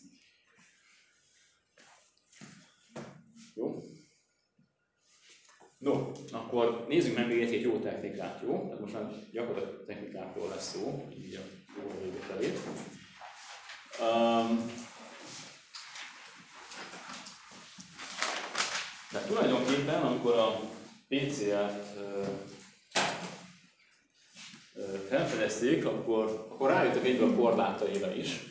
Jó? No, akkor nézzük meg még egy jó technikát, jó? Tehát most már gyakorlatilag technikákról lesz szó, így a jó vége felé. De tulajdonképpen, amikor a PCR-t felfedezték, akkor rájöttek egybe a korlátaira is,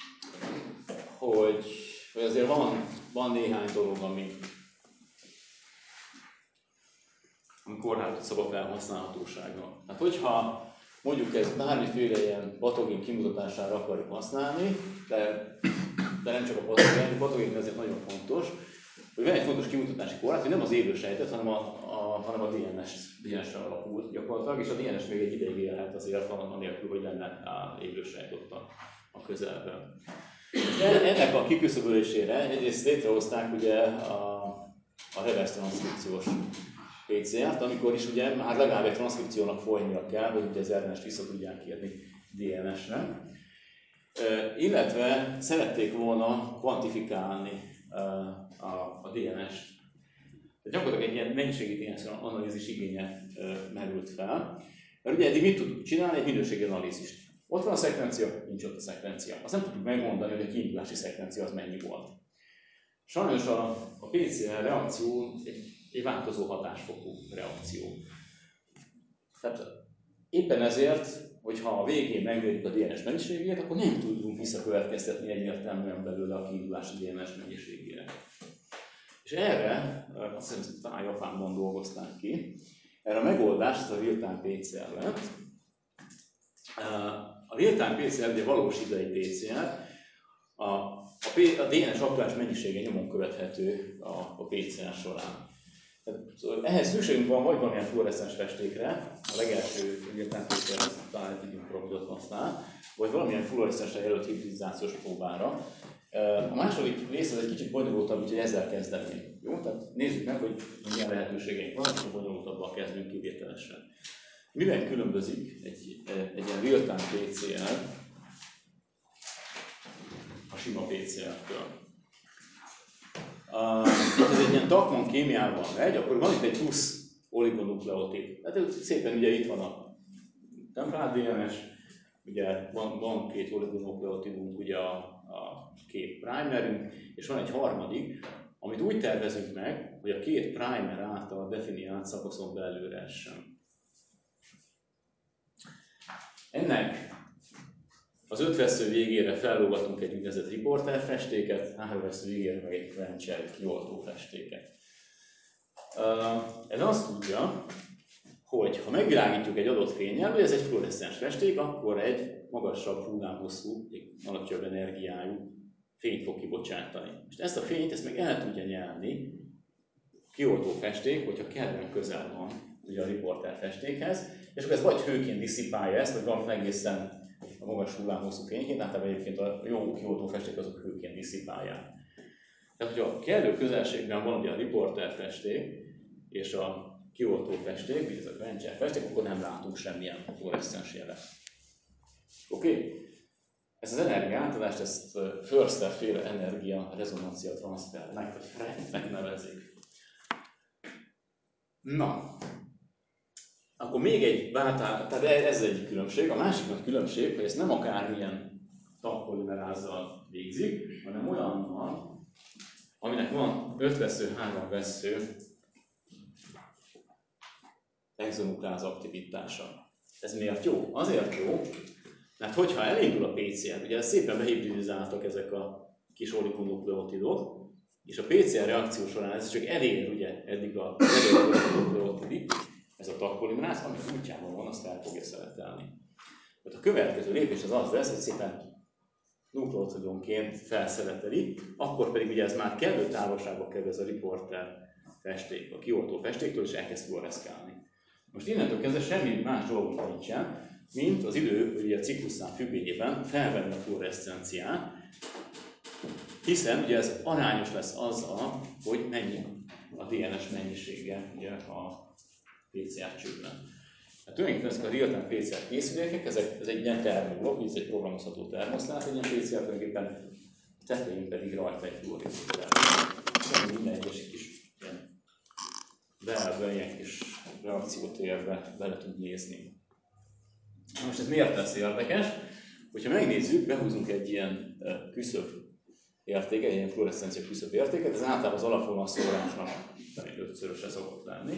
hogy azért van néhány dolog, ami korlátot szab a felhasználhatósága. Hát hogyha mondjuk ez bármiféle ilyen patogén kimutatására akarjuk használni, de nem csak a patogén ezért nagyon fontos, hogy van egy fontos kimutatási korlát, hogy nem az élő sejtet, hanem a DNS-re alapul gyakorlatilag, és a DNS még egy ideig élhet azért anélkül, hogy lenne élő sejt ott a közelben. Ennek a kiküszöbölésére egyrészt létrehozták ugye a reverse transzkripciós PCR-t, amikor is ugye már legalább egy transzkripciónak folynia kell, hogy ugye az RNS-t vissza tudják írni DNS-re. Illetve szerették volna kvantifikálni a DNS-t. Gyakorlatilag egy ilyen mennyiségi DNS analízis igénye merült fel. Mert ugye eddig mit tudtuk csinálni? Egy minőségi analízist. Ott van a szekvencia, nincs ott a szekvencia. Azt nem tudjuk megmondani, hogy a kiindulási szekvencia az mennyi volt. Sajnos a PCR reakció egy változó hatásfokú reakció. Tehát éppen ezért, hogyha a végén megmérjük a DNS mennyiségét, akkor nem tudunk visszakövetkeztetni egyértelműen belőle a kiindulási DNS mennyiségére. És erre, azt hiszem, talán Japánban dolgozták ki, erre a megoldást a real-time PCR lett. A real-time PCR ugye valós idei PCR, a DNS aktuális mennyisége nyomon követhető a PCR során. Ehhez szükségünk van vagy valamilyen fluoreszcens festékre, a legelső real-time PCR talán egy tudjuk próbálni használ, vagy valamilyen fluoreszcensre jelölt hibridizációs próbára. A második rész az egy kicsit bonyolultabb, úgyhogy ezzel kezdeném. Jó? Tehát nézzük meg, hogy milyen lehetőségeink van, és bonyolultabban kezdünk kivételesen. Miben különbözik egy ilyen real-time PCR a sima PCR-től? Ez egy ilyen Tachman kémiával megy, akkor van itt egy plusz oligonukleotid. Tehát szépen ugye itt van a temprált DNS, ugye van két oligonukleotidunk, ugye a két primerünk, és van egy harmadik, amit úgy tervezünk meg, hogy a két primer által definiált szakaszon belőle essen. Ennek az 5 vesző végére fellógatunk egy úgynevezett riporter festéket, 3 vesző végére meg egy Quencher, egy kioltó festéket. Ez azt tudja, hogy ha megvilágítjuk egy adott fénnyel, hogy ez egy fluoreszcens festék, akkor egy magasabb hullámhosszú, egy alacsonyabb energiájú fényt fog kibocsátani. És ezt a fényt ezt meg el tudja nyelni a kioltó festék, hogyha kellően közel van ugye a riporter festékhez, és akkor ez vagy hőként disszipálja ezt, vagy valami egészen a magas hullámhosszú fényként, általában egyébként a jó kioltó festék azok hőként disszipálják. Tehát, hogyha kellő közelségben van ugye a riporter festék és a kioltó festék, mint ez a Quencher festék, akkor nem látunk semmilyen fluoreszcens jelet. Oké? Ezt az energiaátadást, ezt Förster-féle energia rezonancia transfernek, vagy FRET-nek nevezik. Na, akkor még egy váltás, tehát ez egy különbség. A másik nagy különbség, hogy ezt nem akármilyen tagpolimerázzal végzik, hanem olyannal, aminek van 5 vesző, 3 vesző exonukleáz aktivitása. Ez miért jó? Azért jó, mert hogyha elindul a PCR, ugye szépen behibridizáltak ezek a kis oligonukleotidok, és a PCR reakció során ez csak elér ugye eddig a oligonukleotidig, ez a tagpolimeráz, ami útjában van, azt el fogja szeletelni. Tehát a következő lépés az lesz, hogy szépen nukleotidonként felszeleteli, akkor pedig ugye ez már kellő távolságba kerül ez a reporter festék, a kioltó festéktől, és elkezd fluoreszkálni. Most innentől kezdve semmi más dolgunk nincsen, mint az idő, ugye a ciklusszám függvényében felvenni a fluoreszcenciát, hiszen ugye ez arányos lesz azzal, hogy mennyi a DNS mennyisége ugye a PCR csőben. Hát tulajdonképpen ezek a real-time PCR készülékek, ez egy ilyen termoblokk, ez egy programozható termoszlát, egy ilyen PCR tulajdonképpen tetején pedig rajta egy fluorizóter. Minden egyes kis ilyen belbe, ilyen kis reakciótérbe bele tud nézni. Na most ez miért lesz érdekes? Hogyha megnézzük, behúzunk egy ilyen küszöb értéket, egy ilyen fluoreszcencia küszöb értéket, ez általában az alapvonalszórásnak 5-szöröse szokott lenni.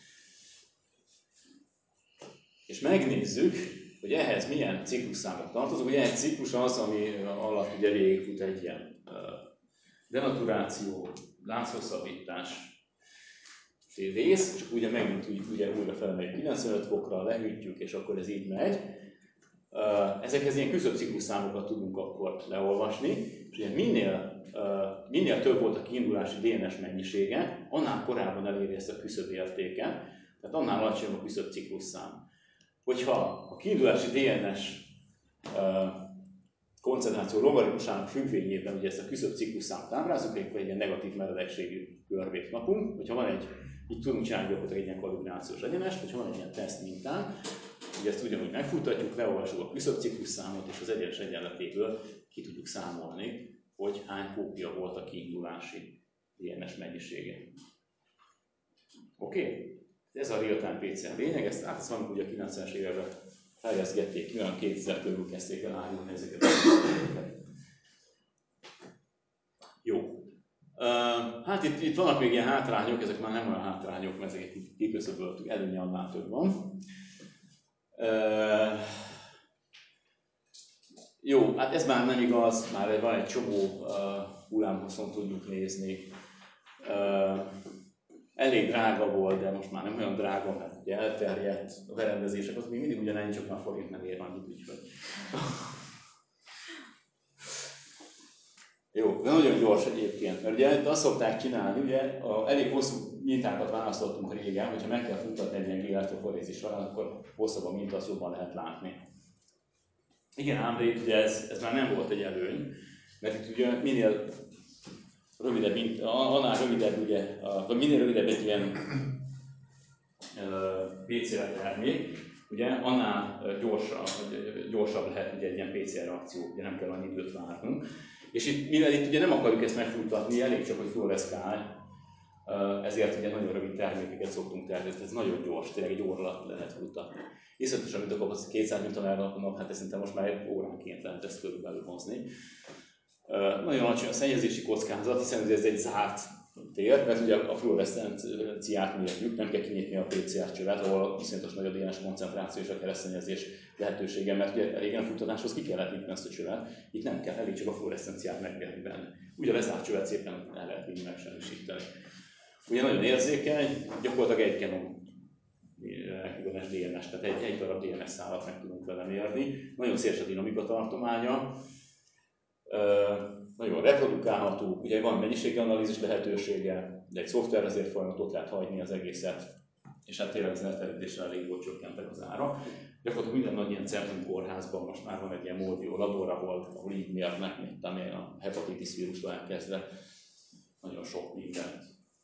És megnézzük, hogy ehhez milyen ciklusszámok tartoznak. Ugye egy ciklus az, ami alatt ugye végigfut egy ilyen denaturáció, lánchosszabbítás rész, és ugye megint ugye újra felemeljük 95 fokra, lehűtjük, és akkor ez így megy. Ezekhez ilyen küszöbb ciklusszámokat tudunk akkor leolvasni, és ugye minél több volt a kiindulási DNS mennyisége, annál korábban eléri ezt a küszöbb értéket, tehát annál alacsonyabb a küszöbb ciklusszám. Hogyha a kiindulási DNS koncentráció logaritmusának függvényében ugye ezt a küszöbb ciklusszámot ábrázoljuk, akkor egy ilyen negatív meredekségű görbét kapunk. Hogyha van így tudunk csinálni gyakorlatilag egy ilyen kalibrációs egyenest, hogyha van egy ilyen teszt mintán, ugye ezt ugyanúgy megfuttatjuk, leolvassuk a küszöbb ciklusszámot, és az egyenes egyenletéből ki tudjuk számolni, hogy hány kópia volt a kiindulási DNS mennyisége. Oké? Ez a real-time PCR lényeg, ezt valamikor ugye a 90-es években fejleszgették ki, olyan 2000 körül kezdték el árulni ezeket a PCR-eket. Jó. Hát itt vannak még ilyen hátrányok, ezek már nem olyan hátrányok, mert ezeket kiküszöböltük, előnye annál több van. Jó, hát ez már nem igaz, már van egy csomó hullámhosszon tudjuk nézni. Elég drága volt, de most már nem olyan drága, mert ugye elterjedt a berendezések, az még mindig ugyanennyi, csak már forint nem ér annyit, úgyhogy. Jó, de nagyon gyors egyébként, mert ugye azt szokták csinálni, ugye elég hosszú mintákat választottunk régen, hogyha meg kell futtatni egy ilyen gliáltoforézis során, akkor hosszabb a minta, azt jobban lehet látni. Igen, ám de itt ugye ez már nem volt egy előny, mert itt ugye minél rövidebb, annál rövidebb ugye, vagy minél rövidebb egy ilyen PCR termék, ugye annál gyorsabb lehet ugye egy ilyen PCR reakció, ugye nem kell annyi időt várnunk. És itt, mivel itt ugye nem akarjuk ezt megfuttatni, elég csak, hogy fluoreszkál, ezért ugye nagyon rövid termékeket szoktunk tervezni, ez nagyon gyors, tényleg egy óra alatt lehet futtatni. Iszonyatosan, mint akkor 200 Newton-r nap, hát szerintem most már egy óránként lehet ezt körülbelül hozni. Nagyon alacsony a szennyezési kockázat, hiszen ez egy zárt tér, mert ugye a fluoreszcenciát mérjük, nem kell kinyitni a PCR csövet, ahol iszonyatos nagy a DNS koncentráció és a keresztszennyezés lehetősége, mert ugye régen a futtatáshoz ki kellett nyitni ezt a csövet, itt nem kell, elég csak a fluoreszcenciát megmérni benne. Ugye a lezárt csövet szépen el lehet vinni megsemmisíteni. Ugye nagyon érzékeny, gyakorlatilag egy genom ekvivalens DNS, tehát egy darab DNS szálat meg tudunk vele mérni. Nagyon széles a dinamika tartománya, nagyon reprodukálható, ugye van mennyiségi analízis lehetősége, de egy szoftver azért folyamatot lehet hagyni az egészet, és hát tényleg az elterjedésre elég jól csökkentek az ára. Gyakorlatilag minden nagy ilyen centrum kórházban most már van egy ilyen Moldio labor, ahol így mérnek, mint a hepatitis vírustól elkezdve nagyon sok mindent.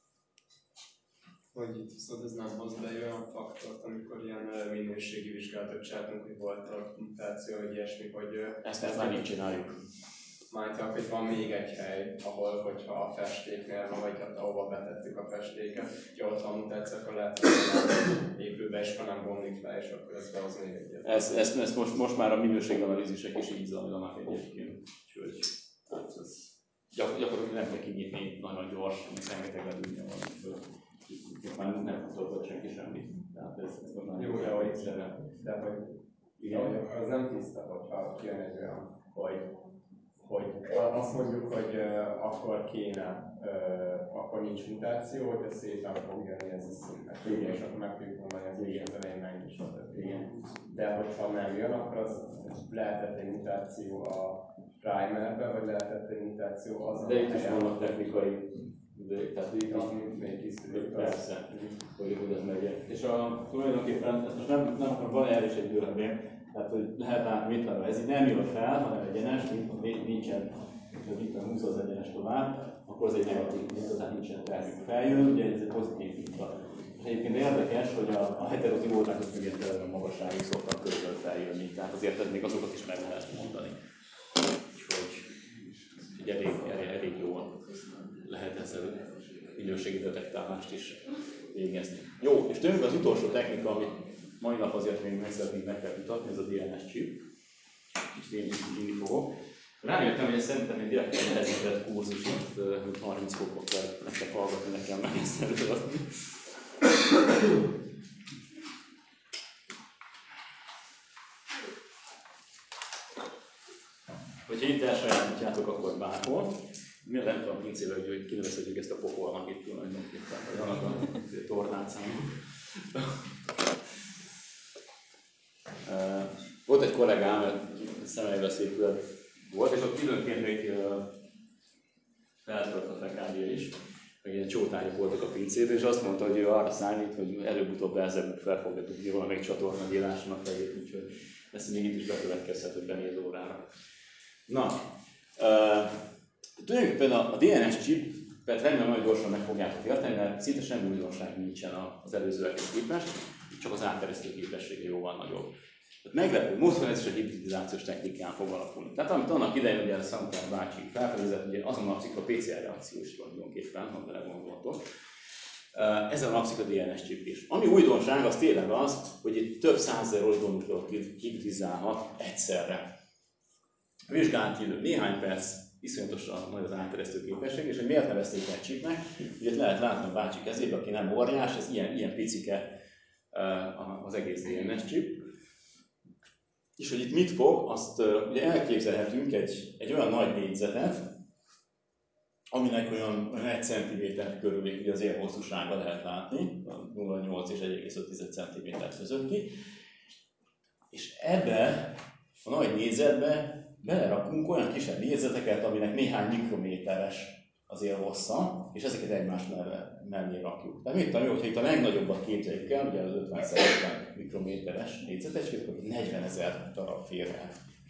Hogy itt viszont ez nem hoz be olyan faktort, amikor ilyen minőségi vizsgálatot csináltunk, hogy volt a mutáció, vagy ilyesmi, hogy... Ezt már így csináljuk. Majd csak, hogy van még egy hely, ahol, hogyha a festéknél van, vagy hát ahova betettük a festéket, hogyha ott van mutáció, akkor lehet, hogy épül be, és ha nem bomlik le, és akkor ez behoz még egyet. Ezt most már a minőséganalízisek is így zajlanak egyébként. Úgyhogy hát ez gyakorlatilag nem kell kinyitni nagyon gyors, meg rengeteg ledülni van, úgyhogy már nem tudod senki semmit. Tehát ez most már jó, de hogy igen, az nem tiszta, hogyha kijön egy olyan, hogy azt mondjuk, hogy akkor kéne, akkor nincs mutáció, hogyha szépen fog jönni ez a szint. És akkor meg tudjuk mondani, hogy igen, az elején meg is de hogyha nem jön, akkor az lehetett egy mutáció a primerbe, vagy lehetett egy mutáció az de itt is vannak technikai, tehát itt még kiszűrjük. Persze, hogy ez megy. És tulajdonképpen, ezt most nem akarom, van erre is egy görömbém, tehát hogy lehet látni, mit van, ez így nem jön fel, hanem egyenes, nincsen, hogy itt a 20 az egyenes tovább, akkor az egy negatív minta, tehát nincsen termük feljön, ugye ez egy pozitív minta. Egyébként érdekes, hogy a heterozigótákhoz függetlenül a magasságig szoktak körülbelül feljönni, tehát azért ez még azokat is meg lehet mondani. Úgyhogy elég jól lehet ezzel minőségi detektálást is végezni. Jó, és tényleg az utolsó technika, amit mai nap azért még meg szeretnénk nektek mutatni, ez a DNS chip. Kicsit én is inni fogok. Rájöttem, hogy ez szerintem egy direkt nehezített kurzus, mint 30 fokot kell nektek hallgatni, nekem meg ezt előadni. Hogyha itt elsajátítjátok, akkor bárhol. Mi a lent van a pincével, hogy kinevezhetjük ezt a pokolnak itt tulajdonképpen, vagy annak a tornácának. Volt egy kollégám, személyveszélypület volt, és ott időnként még feltört a fekália is, meg ilyen csótányok voltak a pincében, és azt mondta, hogy ő arra számít, hogy előbb-utóbb Belzebub fel fogja tudni valamelyik csatorna nyílásnak fejét, úgyhogy ezt még itt is bekövetkezhet, hogy benéz órára. Na, tulajdonképpen a DNS chipet remélem nagyon gyorsan meg fogjátok érteni, mert szinte semmi újdonság nincsen az előzőekhez képest, csak az átterjesztő képessége jóval nagyobb. Tehát meglepő módon ez is a hibridizációs technikán fog alapulni. Tehát amit annak idején ugye a Samter bácsi felfedezett, ugye azon alapszik a PCR reakció is tulajdonképpen, ha belegondoltok. Ezen alapszik a DNS chip is. Ami újdonság, az tényleg az, hogy itt több százezer oligonukleotid hibridizálhat egyszerre. A vizsgálat idő néhány perc, iszonyatosan nagy az átterjesztő képesség, és hogy miért nevezték egy chipnek, ugye lehet látni a bácsi kezébe, aki nem óriás, ez ilyen picike az egész DNS chip. És hogy itt mit fog, azt ugye elképzelhetünk egy olyan nagy négyzetet, aminek olyan 1 cm körül ugye az élhosszúsága lehet látni, 0,8 és 1,5 cm közötti. És ebbe a nagy négyzetbe belerakunk olyan kisebb négyzeteket, aminek néhány mikrométeres az élhossza, és ezeket egymás mellé rakjuk. Tehát mit tudom, hogyha itt a legnagyobbat képzeljük el, ugye az 50x50 mikrométeres négyzetecskét, akkor 40 000 darab fér el.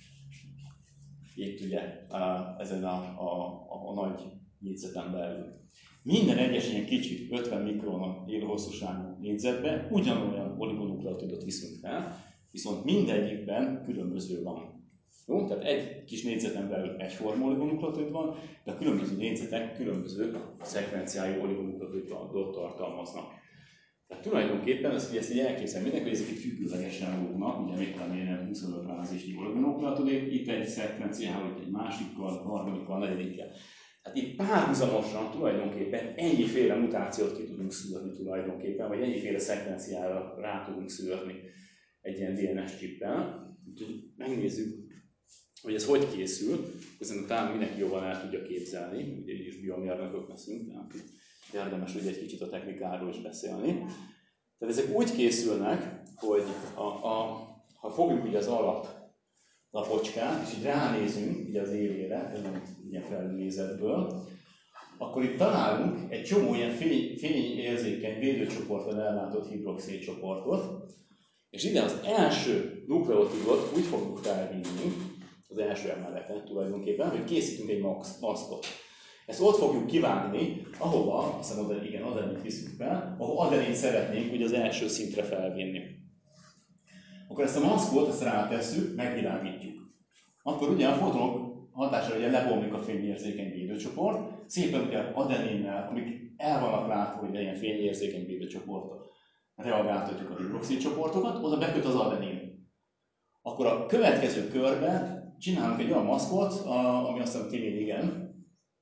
Itt ugye ezen a nagy négyzeten belül. Minden egyes ilyen kicsi 50 mikron élhosszúságú négyzetbe ugyanolyan oligonukleotidot viszünk fel, viszont mindegyikben különböző van. Jó? Tehát egy kis négyzeten belül egyforma oligonukleotid van, de a különböző négyzetek különböző szekvenciájú oligonukleotidot tartalmaznak. Tehát tulajdonképpen ezt így elképzelni mindenki, hogy ezek itt függőlegesen lógnak, ugye még talán ilyen 25 bázisnyi oligonukleotid, itt egy szekvenciával, itt egy másikkal, harmadikkal, negyedikkel. Tehát itt párhuzamosan tulajdonképpen ennyiféle mutációt ki tudunk szűrni tulajdonképpen, vagy ennyiféle szekvenciára rá tudunk szűrni egy ilyen DNS chippel. Úgyhogy megnézzük, hogy ez hogy készül, ezen talán mindenki jobban el tudja képzelni, ugye így is biomérnökök leszünk, tehát érdemes ugye egy kicsit a technikáról is beszélni. Tehát ezek úgy készülnek, hogy ha fogjuk ugye az alapocskát, és így ránézünk ugye az élére, ilyen felülnézetből, akkor itt találunk egy csomó ilyen fényérzékeny védőcsoporton ellátott hidroxid csoportot, és ide az első nukleotidot úgy fogjuk felvinni, az első emeleten tulajdonképpen, hogy készítünk egy maszkot. Ezt ott fogjuk kivágni, ahova, hiszem adenint viszünk fel, ahol adenint szeretnénk ugye az első szintre felvinni. Akkor ezt a maszkot, ezt rátesszük, megvilágítjuk. Akkor ugye a fotonok hatására ugye lebomlik a fényérzékeny védőcsoport, szépen ugye adeninnel, amik el vannak látva, hogy ilyen fényérzékeny védőcsoportok, reagáltatjuk a hidroxid csoportokat, oda beköt az adenin. Akkor a következő körben csinálunk egy olyan maszkot, ami azt mondja, timin, igen,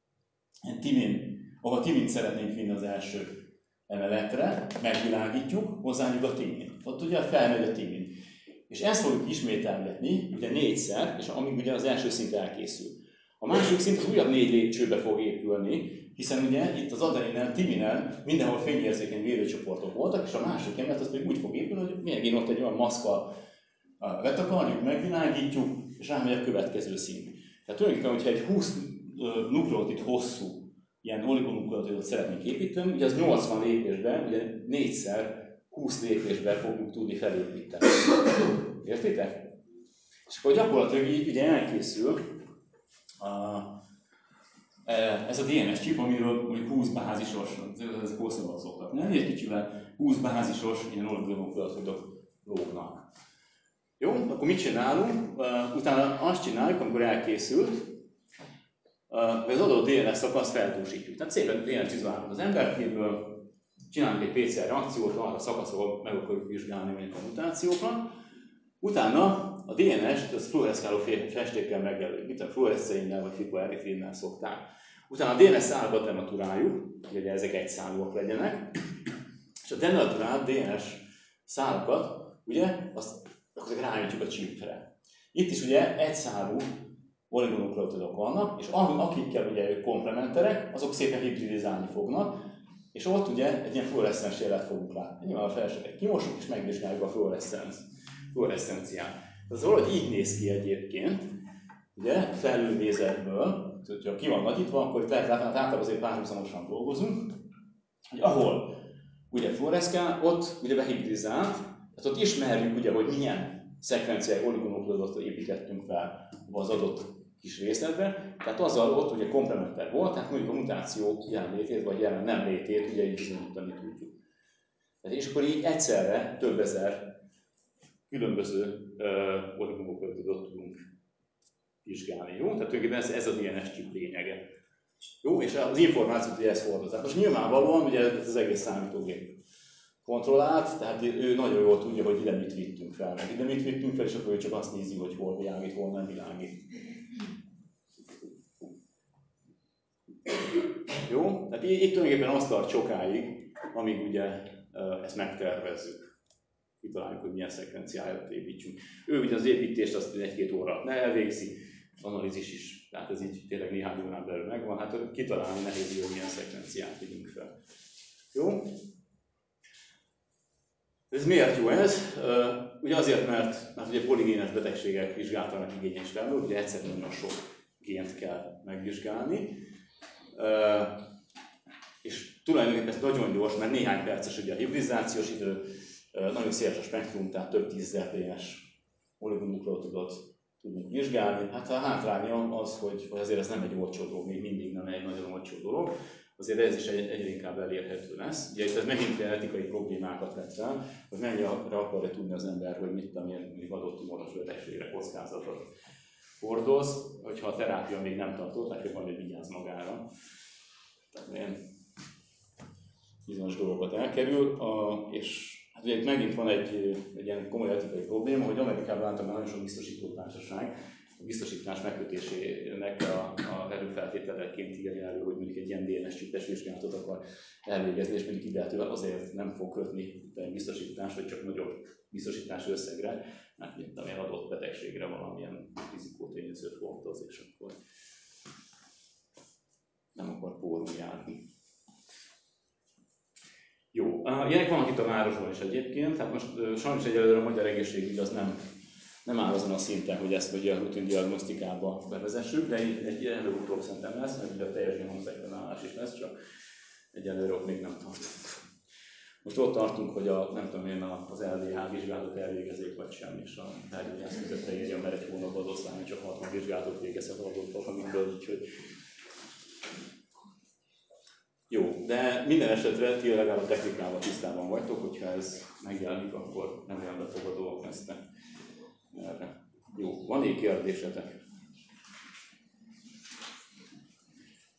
ahol a timint szeretnénk vinni az első emeletre, megvilágítjuk, hozzányújt a timin. Ott ugye felmegy a timin. És ezt fogjuk ismételgetni, ugye 4-szer, és amíg ugye az első szint elkészül. A második szint az újabb 4 lépcsőbe fog épülni, hiszen ugye itt az adeninen, timinen mindenhol fényérzékeny védőcsoportok voltak, és a második emelet az pedig úgy fog épülni, hogy megint ott egy olyan maszkkal letakarjuk, megvilágítjuk, és rámegy a következő szint. Tehát tulajdonképpen, hogyha egy 20 nukleotid hosszú ilyen oligonukleotidot szeretnénk építeni, ugye az 80 lépésben, ugye 4-szer 20 lépésben fogjuk tudni felépíteni. Értitek? És akkor gyakorlatilag így ugye elkészül ez a DNS chip, amiről mondjuk 20 bázisos, ezek hosszúak szoktak, nem? Egy kicsivel 20 bázisos ilyen oligonukleotidok lógnak. Jó, akkor mit csinálunk? Utána azt csináljuk, amikor elkészült, hogy az adott DNS szakaszt feldúsítjuk. Tehát szépen DNS izolálunk az emberkéből, csinálunk egy PCR reakciót, arra a szakaszról meg akarjuk vizsgálni mondjuk a mutációkat. Utána a DNS-t az fluoreszkáló festékkel megjelöljük, mint a fluoreszceinnel vagy fitoeritrinnel szokták. Utána a DNS szálakat denaturáljuk, hogy ezek egyszálúak legyenek, és a denaturált DNS szálakat, ugye, azt rájönjük a chipre. Itt is ugye egyszálú oligonukleotidok vannak, és akikkel ugye ők komplementerek, azok szépen hibridizálni fognak, és ott ugye egy ilyen fluoreszcens jelet fogunk látni. Nyilván a felsőket kimosjuk, és megvizsgáljuk a fluoreszcenciát. Ez valahogy így néz ki egyébként, ugye, felülnézetből, hogyha ki van nagyítva, akkor itt lehet látni, hogy általában azért párhuzamosan dolgozunk, hogy ahol ugye fluoreszkál, ott ugye behibridizált, tehát ott ismerjük ugye, hogy milyen szekvenciális oligonukleotidot építettünk fel az adott kis részletbe, tehát azzal ott ugye komplementer volt, tehát mondjuk a mutáció jelenlétét vagy jelen nem létét ugye így bizonyítani tudjuk. És akkor így egyszerre több ezer különböző oligonukleotidot tudunk vizsgálni, jó? Tehát tulajdonképpen ez a DNS chip lényege. Jó? És az információt ugye ez hordozza. Most nyilvánvalóan ugye ez az egész számítógép kontrollált, tehát ő nagyon jól tudja, hogy ide mit vittünk fel, meg ide mit vittünk fel, és akkor ő csak azt nézi, hogy hol világít, hol nem világít. Jó? Tehát itt tulajdonképpen azt tart sokáig, amíg ugye ezt megtervezzük. Kitaláljuk, hogy milyen szekvenciáját építsünk. Ő ugye az építést azt 1-2 óra alatt elvégzi, az analízis is, tehát ez így tényleg néhány órán belül megvan, hát kitalálni nehéz, hogy milyen szekvenciát vigyünk fel. Jó? Ez miért jó ez? Ugye azért, mert ugye poligénes betegségek vizsgálatának igényes felül, ugye egyszerűen nagyon sok gént kell megvizsgálni. És tulajdonképpen ez nagyon gyors, mert néhány perces ugye a hibridizációs idő, nagyon széles a spektrum, tehát több 10.000 DNS oligonukleotidot tudunk vizsgálni. Hát a hátránya az, hogy azért ez nem egy olcsó dolog, még mindig nem egy nagyon olcsó dolog, azért ez is egyre inkább elérhető lesz. Ugye itt ez megint etikai problémákat vet fel, hogy mennyire akarja tudni az ember, hogy mit tudom én, adott tumoros betegségre kockázatot hordoz, hogyha a terápia még nem tartott, akkor majd vigyáz magára. Tehát ilyen bizonyos dolgokat elkerül, és hát ugye itt megint van egy ilyen komoly etikai probléma, hogy Amerikában általában nagyon sok biztosítótársaság a biztosítás megkötésének a előfeltételeként írja elő, hogy mondjuk egy ilyen DNS chipes vizsgálatot akar elvégezni, és mondjuk illetően azért nem fog kötni biztosítást, vagy csak nagyobb biztosítási összegre, mert mint amilyen adott betegségre valamilyen rizikótényezőt hordoz, és akkor nem akar pórul járni. Jó, ilyenek vannak itt a városban is egyébként, hát most sajnos egyelőre a magyar egészségügy az nem áll azon a szinten, hogy ezt ugye a rutin diagnosztikába bevezessük, de egy előbb-utóbb szerintem lesz, mert ugye a teljes genomszekvenálás is lesz, csak egyelőre ott még nem tartunk. Most ott tartunk, hogy nem tudom én, az LDH vizsgálatot elvégezzék vagy sem, és a belgyógyász közöttre írja, mert egy hónapban az osztály csak 60 vizsgálatot végezhet adott valamikből, úgyhogy jó, de minden esetre ti legalább a technikával tisztában vagytok, hogyha ez megjelenik, akkor nem olyan befogadóak lesznek erre. Jó, van-e kérdésetek?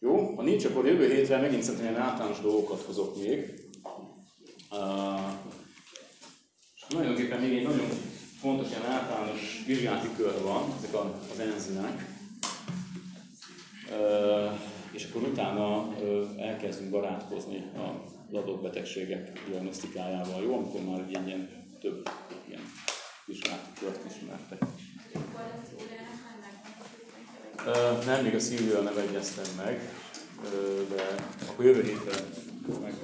Jó? Ha nincs, akkor jövő hétre megint szerintem ilyen általános dolgokat hozok még. És tulajdonképpen még egy nagyon fontos ilyen általános vizsgálati kör van, ezek az enzimek. És akkor utána elkezdünk barátkozni az adott betegségek diagnosztikájával, jó? Amikor már egy ilyen több ilyen vizsgálati kört ismertek. Nem, még a Szilvivel nem egyeztem meg, de akkor jövő héten meg